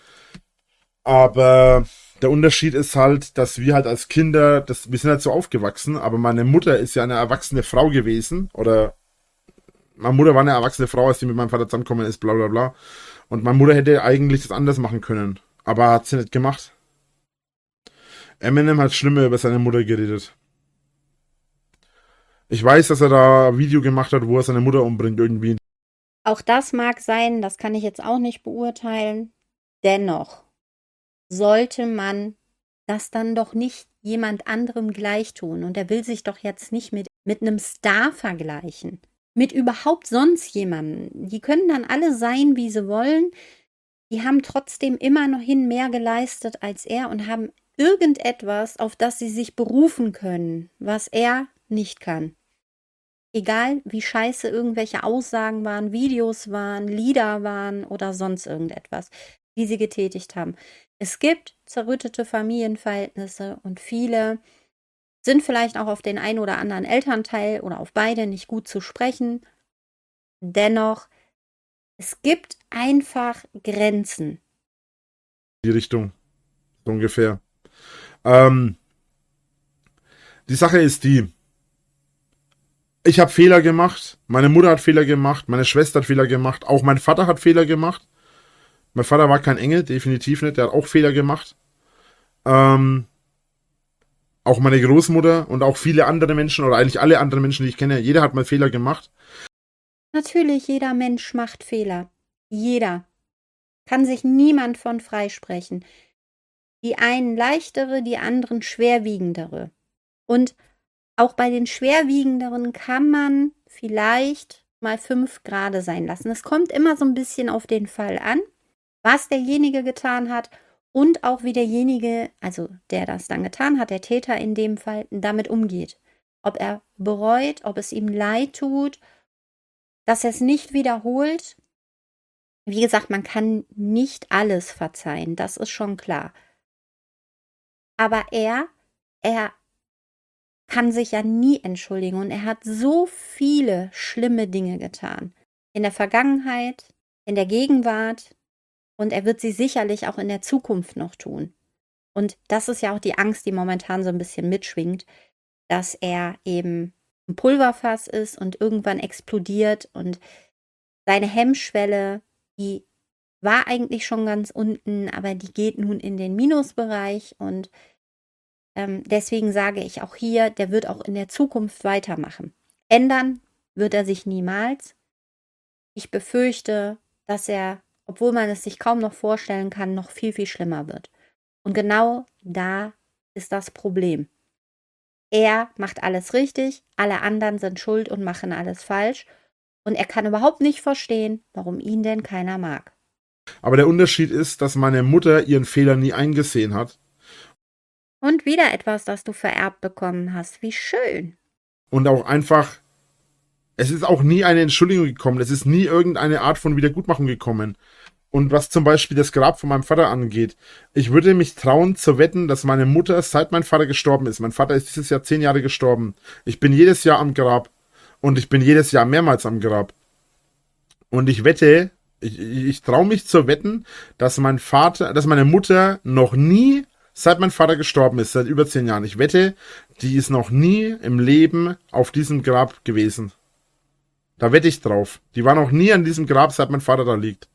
Aber der Unterschied ist halt, dass wir halt als Kinder, wir sind halt so aufgewachsen, aber meine Mutter ist ja eine erwachsene Frau gewesen oder meine Mutter war eine erwachsene Frau, als sie mit meinem Vater zusammengekommen ist, bla bla bla. Und meine Mutter hätte eigentlich das anders machen können. Aber hat sie nicht gemacht. Eminem hat schlimmer über seine Mutter geredet. Ich weiß, dass er da ein Video gemacht hat, wo er seine Mutter umbringt irgendwie. Auch das mag sein, das kann ich jetzt auch nicht beurteilen. Dennoch sollte man das dann doch nicht jemand anderem gleich tun. Und er will sich doch jetzt nicht mit einem Star vergleichen. Mit überhaupt sonst jemandem. Die können dann alle sein, wie sie wollen. Die haben trotzdem immer noch mehr geleistet als er und haben irgendetwas, auf das sie sich berufen können, was er nicht kann. Egal, wie scheiße irgendwelche Aussagen waren, Videos waren, Lieder waren oder sonst irgendetwas, die sie getätigt haben. Es gibt zerrüttete Familienverhältnisse und viele sind vielleicht auch auf den einen oder anderen Elternteil oder auf beide nicht gut zu sprechen. Dennoch, es gibt einfach Grenzen. Die Richtung, so ungefähr. Die Sache ist die, ich habe Fehler gemacht, meine Mutter hat Fehler gemacht, meine Schwester hat Fehler gemacht, auch mein Vater hat Fehler gemacht. Mein Vater war kein Engel, definitiv nicht, der hat auch Fehler gemacht. Auch meine Großmutter und auch viele andere Menschen oder eigentlich alle anderen Menschen, die ich kenne, jeder hat mal Fehler gemacht. Natürlich, jeder Mensch macht Fehler. Jeder. Kann sich niemand von freisprechen. Die einen leichtere, die anderen schwerwiegendere. Und auch bei den schwerwiegenderen kann man vielleicht mal 5 Grade sein lassen. Es kommt immer so ein bisschen auf den Fall an, was derjenige getan hat und auch wie derjenige, also der das dann getan hat, der Täter in dem Fall, damit umgeht. Ob er bereut, ob es ihm leid tut, dass er es nicht wiederholt. Wie gesagt, man kann nicht alles verzeihen, das ist schon klar. Aber er kann sich ja nie entschuldigen und er hat so viele schlimme Dinge getan. In der Vergangenheit, in der Gegenwart und er wird sie sicherlich auch in der Zukunft noch tun. Und das ist ja auch die Angst, die momentan so ein bisschen mitschwingt, dass er eben ein Pulverfass ist und irgendwann explodiert und seine Hemmschwelle, die war eigentlich schon ganz unten, aber die geht nun in den Minusbereich und deswegen sage ich auch hier, der wird auch in der Zukunft weitermachen. Ändern wird er sich niemals. Ich befürchte, dass er, obwohl man es sich kaum noch vorstellen kann, noch viel, viel schlimmer wird. Und genau da ist das Problem. Er macht alles richtig, alle anderen sind schuld und machen alles falsch. Und er kann überhaupt nicht verstehen, warum ihn denn keiner mag. Aber der Unterschied ist, dass meine Mutter ihren Fehler nie eingesehen hat. Und wieder etwas, das du vererbt bekommen hast. Wie schön. Und auch einfach, es ist auch nie eine Entschuldigung gekommen. Es ist nie irgendeine Art von Wiedergutmachung gekommen. Und was zum Beispiel das Grab von meinem Vater angeht, ich würde mich trauen zu wetten, dass meine Mutter, seit mein Vater gestorben ist, mein Vater ist dieses Jahr 10 Jahre gestorben, ich bin jedes Jahr am Grab und ich bin jedes Jahr mehrmals am Grab. Und ich wette, ich traue mich zu wetten, dass meine Mutter noch nie, seit mein Vater gestorben ist, seit über 10 Jahren, ich wette, die ist noch nie im Leben auf diesem Grab gewesen. Da wette ich drauf. Die war noch nie an diesem Grab, seit mein Vater da liegt.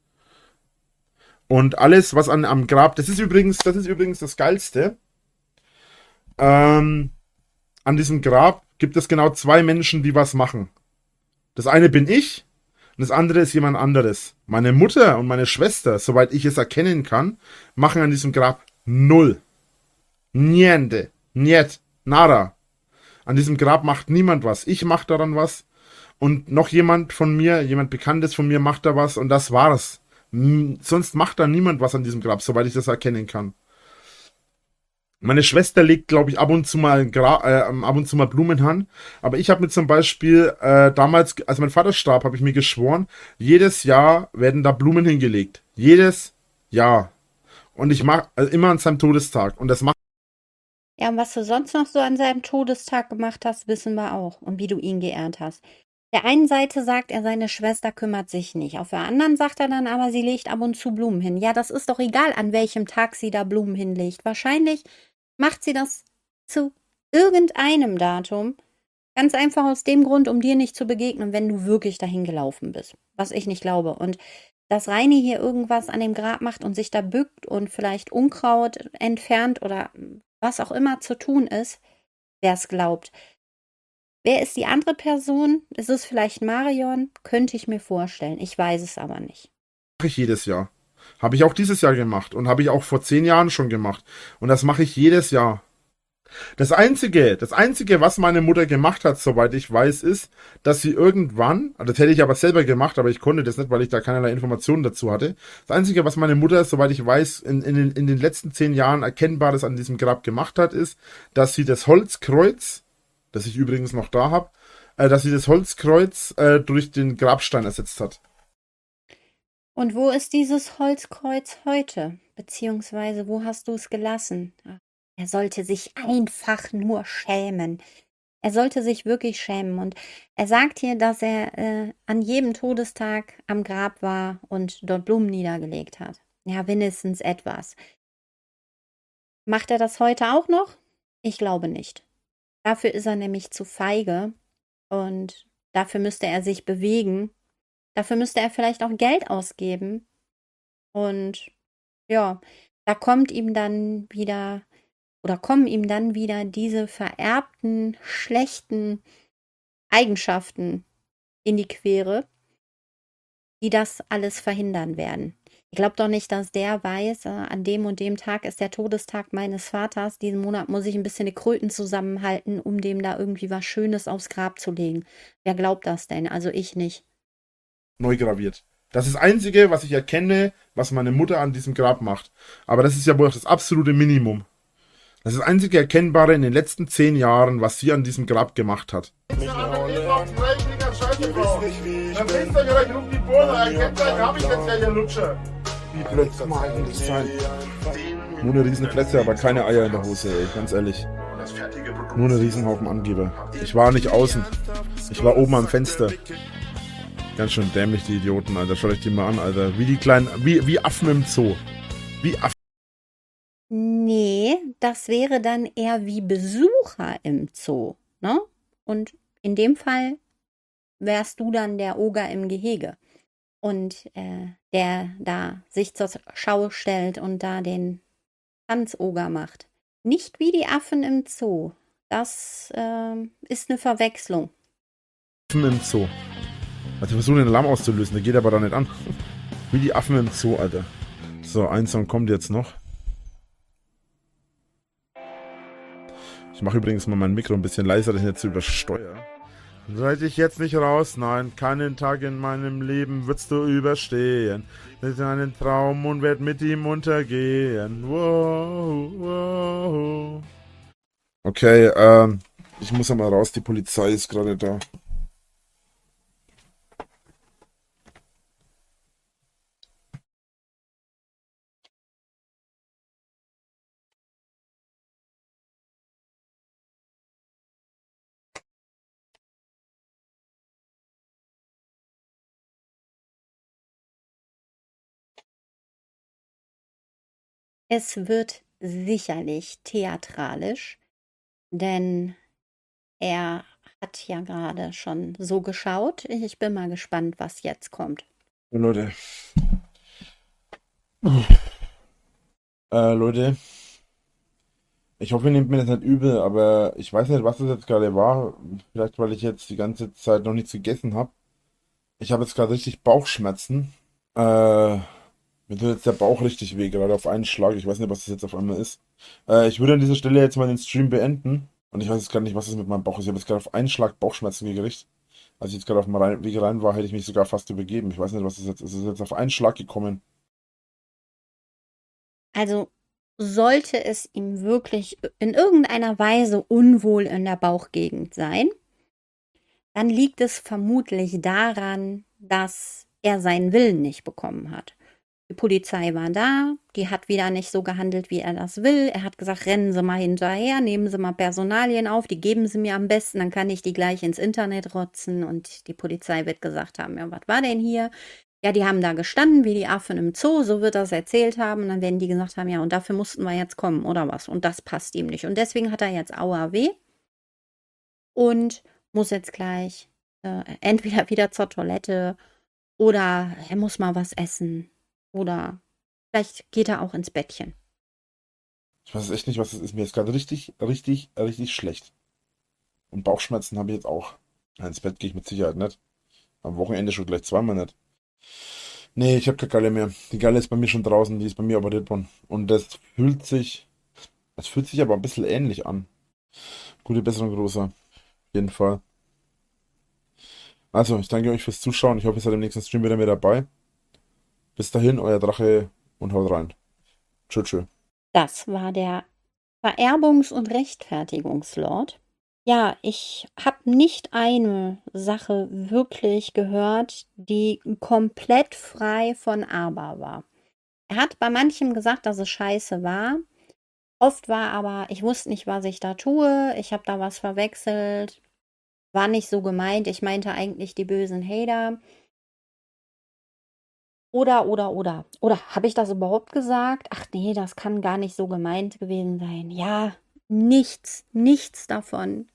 Und alles, was am Grab, das ist übrigens das Geilste. An diesem Grab gibt es genau 2 Menschen, die was machen. Das eine bin ich und das andere ist jemand anderes. Meine Mutter und meine Schwester, soweit ich es erkennen kann, machen an diesem Grab 0. Niente. Niet. Nada. An diesem Grab macht niemand was. Ich mache daran was. Und noch jemand von mir, jemand Bekanntes von mir macht da was und das war's. Sonst macht da niemand was an diesem Grab, soweit ich das erkennen kann. Meine Schwester legt, glaube ich, ab und zu mal Blumen an. Aber ich habe mir zum Beispiel damals, als mein Vater starb, habe ich mir geschworen, jedes Jahr werden da Blumen hingelegt. Jedes Jahr. Und ich mache immer an seinem Todestag. Und das macht. Ja, und was du sonst noch so an seinem Todestag gemacht hast, wissen wir auch. Und wie du ihn geehrt hast. Der einen Seite sagt er, seine Schwester kümmert sich nicht. Auf der anderen sagt er dann aber, sie legt ab und zu Blumen hin. Ja, das ist doch egal, an welchem Tag sie da Blumen hinlegt. Wahrscheinlich macht sie das zu irgendeinem Datum. Ganz einfach aus dem Grund, um dir nicht zu begegnen, wenn du wirklich dahin gelaufen bist. Was ich nicht glaube. Und dass Reini hier irgendwas an dem Grab macht und sich da bückt und vielleicht Unkraut entfernt oder was auch immer zu tun ist, wer es glaubt. Wer ist die andere Person? Ist es vielleicht Marion? Könnte ich mir vorstellen. Ich weiß es aber nicht. Mache ich jedes Jahr. Habe ich auch dieses Jahr gemacht und habe ich auch vor 10 Jahren schon gemacht. Und das mache ich jedes Jahr. Das Einzige, was meine Mutter gemacht hat, soweit ich weiß, ist, dass sie irgendwann, das hätte ich aber selber gemacht, aber ich konnte das nicht, weil ich da keinerlei Informationen dazu hatte. Das Einzige, was meine Mutter, soweit ich weiß, in den letzten 10 Jahren Erkennbares an diesem Grab gemacht hat, ist, dass sie das Holzkreuz, das ich übrigens noch da habe, dass sie das Holzkreuz durch den Grabstein ersetzt hat. Und wo ist dieses Holzkreuz heute? Beziehungsweise wo hast du es gelassen? Er sollte sich einfach nur schämen. Er sollte sich wirklich schämen. Und er sagt hier, dass er an jedem Todestag am Grab war und dort Blumen niedergelegt hat. Ja, wenigstens etwas. Macht er das heute auch noch? Ich glaube nicht. Dafür ist er nämlich zu feige und dafür müsste er sich bewegen. Dafür müsste er vielleicht auch Geld ausgeben. Und ja, da kommen ihm dann wieder diese vererbten, schlechten Eigenschaften in die Quere, die das alles verhindern werden. Ich glaube doch nicht, dass der weiß, an dem und dem Tag ist der Todestag meines Vaters. Diesen Monat muss ich ein bisschen die Kröten zusammenhalten, um dem da irgendwie was Schönes aufs Grab zu legen. Wer glaubt das denn? Also ich nicht. Neu graviert. Das ist das Einzige, was ich erkenne, was meine Mutter an diesem Grab macht. Aber das ist ja wohl auch das absolute Minimum. Das ist das einzige Erkennbare in den letzten 10 Jahren, was sie an diesem Grab gemacht hat. Nur eine riesen Fresse, aber keine Eier in der Hose, ey, ganz ehrlich. Nur eine Riesenhaufen Angeber. Ich war nicht außen. Ich war oben am Fenster. Ganz schön dämlich, die Idioten, Alter. Schaut euch die mal an, Alter. Wie die kleinen, wie Affen im Zoo. Wie Affen. Nee, das wäre dann eher wie Besucher im Zoo, ne? Und in dem Fall wärst du dann der Oger im Gehege. Und der da sich zur Schau stellt und da den Tanzoger macht. Nicht wie die Affen im Zoo. Das ist eine Verwechslung. Affen im Zoo. Also wir versuchen den Alarm auszulösen, der geht aber da nicht an. Wie die Affen im Zoo, Alter. So, ein Song kommt jetzt noch. Ich mache übrigens mal mein Mikro ein bisschen leiser, dass ich nicht zu übersteuere. Seid ich jetzt nicht raus? Nein, keinen Tag in meinem Leben würdest du überstehen. Das ist ein Traum und werd mit ihm untergehen. Wow, wow. Okay, ich muss ja mal raus, die Polizei ist gerade da. Es wird sicherlich theatralisch, denn er hat ja gerade schon so geschaut. Ich bin mal gespannt, was jetzt kommt. Leute. Leute. Ich hoffe, ihr nehmt mir das nicht übel, aber ich weiß nicht, was das jetzt gerade war. Vielleicht, weil ich jetzt die ganze Zeit noch nichts gegessen habe. Ich habe jetzt gerade richtig Bauchschmerzen. Mir tut jetzt der Bauch richtig weh, gerade auf einen Schlag. Ich weiß nicht, was das jetzt auf einmal ist. Ich würde an dieser Stelle jetzt mal den Stream beenden. Und ich weiß jetzt gar nicht, was das mit meinem Bauch ist. Ich habe jetzt gerade auf einen Schlag Bauchschmerzen gekriegt. Als ich jetzt gerade auf dem Weg rein war, hätte ich mich sogar fast übergeben. Ich weiß nicht, was das jetzt ist. Es ist jetzt auf einen Schlag gekommen. Also sollte es ihm wirklich in irgendeiner Weise unwohl in der Bauchgegend sein, dann liegt es vermutlich daran, dass er seinen Willen nicht bekommen hat. Die Polizei war da, die hat wieder nicht so gehandelt, wie er das will. Er hat gesagt, rennen Sie mal hinterher, nehmen Sie mal Personalien auf, die geben Sie mir am besten, dann kann ich die gleich ins Internet rotzen. Und die Polizei wird gesagt haben, ja, was war denn hier? Ja, die haben da gestanden, wie die Affen im Zoo, so wird das erzählt haben. Und dann werden die gesagt haben, ja, und dafür mussten wir jetzt kommen, oder was? Und das passt ihm nicht. Und deswegen hat er jetzt AOW und muss jetzt gleich entweder wieder zur Toilette oder er muss mal was essen. Oder vielleicht geht er auch ins Bettchen. Ich weiß echt nicht, was das ist. Mir ist gerade richtig, richtig, richtig schlecht. Und Bauchschmerzen habe ich jetzt auch. Ins Bett gehe ich mit Sicherheit nicht. Am Wochenende schon gleich zweimal nicht. Nee, ich habe keine Galle mehr. Die Galle ist bei mir schon draußen, die ist bei mir operiert worden. Und das fühlt sich aber ein bisschen ähnlich an. Gute Besserung, Großer. Auf jeden Fall. Also, ich danke euch fürs Zuschauen. Ich hoffe, ihr seid im nächsten Stream wieder mit dabei. Bis dahin, euer Drache und haut rein. Tschö, tschö. Das war der Vererbungs- und Rechtfertigungslord. Ja, ich habe nicht eine Sache wirklich gehört, die komplett frei von Aber war. Er hat bei manchem gesagt, dass es scheiße war. Oft war aber, ich wusste nicht, was ich da tue, ich habe da was verwechselt, war nicht so gemeint, ich meinte eigentlich die bösen Hater. Oder. Oder habe ich das überhaupt gesagt? Ach nee, das kann gar nicht so gemeint gewesen sein. Ja, nichts davon,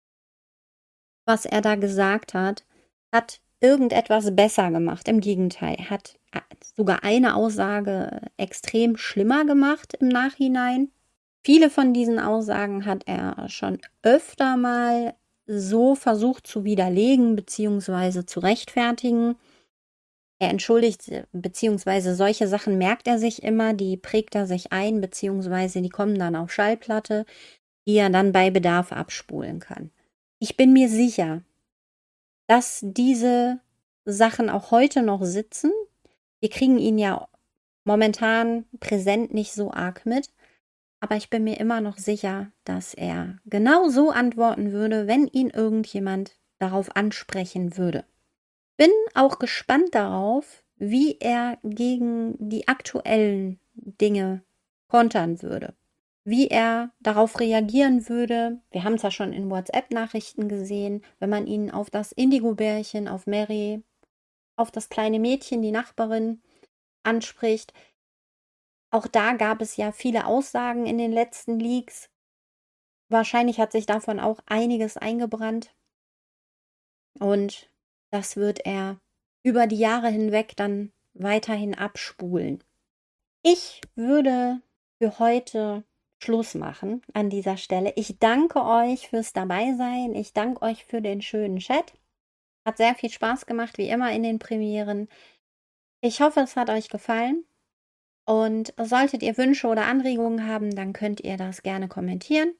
was er da gesagt hat irgendetwas besser gemacht. Im Gegenteil, hat sogar eine Aussage extrem schlimmer gemacht im Nachhinein. Viele von diesen Aussagen hat er schon öfter mal so versucht zu widerlegen bzw. zu rechtfertigen. Er entschuldigt, beziehungsweise solche Sachen merkt er sich immer, die prägt er sich ein, beziehungsweise die kommen dann auf Schallplatte, die er dann bei Bedarf abspulen kann. Ich bin mir sicher, dass diese Sachen auch heute noch sitzen. Wir kriegen ihn ja momentan präsent nicht so arg mit, aber ich bin mir immer noch sicher, dass er genau so antworten würde, wenn ihn irgendjemand darauf ansprechen würde. Bin auch gespannt darauf, wie er gegen die aktuellen Dinge kontern würde. Wie er darauf reagieren würde. Wir haben es ja schon in WhatsApp-Nachrichten gesehen, wenn man ihn auf das Indigo-Bärchen, auf Mary, auf das kleine Mädchen, die Nachbarin, anspricht. Auch da gab es ja viele Aussagen in den letzten Leaks. Wahrscheinlich hat sich davon auch einiges eingebrannt. Und das wird er über die Jahre hinweg dann weiterhin abspulen. Ich würde für heute Schluss machen an dieser Stelle. Ich danke euch fürs Dabeisein. Ich danke euch für den schönen Chat. Hat sehr viel Spaß gemacht, wie immer in den Premieren. Ich hoffe, es hat euch gefallen. Und solltet ihr Wünsche oder Anregungen haben, dann könnt ihr das gerne kommentieren.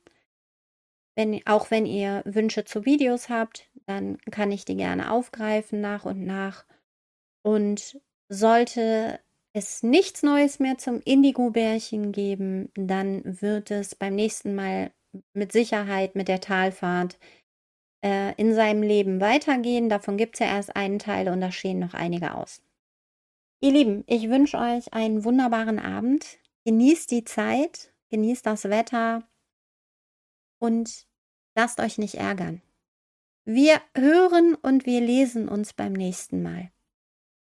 Auch wenn ihr Wünsche zu Videos habt, dann kann ich die gerne aufgreifen nach und nach. Und sollte es nichts Neues mehr zum Indigo-Bärchen geben, dann wird es beim nächsten Mal mit Sicherheit mit der Talfahrt in seinem Leben weitergehen. Davon gibt es ja erst einen Teil und da stehen noch einige aus. Ihr Lieben, ich wünsche euch einen wunderbaren Abend. Genießt die Zeit, genießt das Wetter und lasst euch nicht ärgern. Wir hören und wir lesen uns beim nächsten Mal.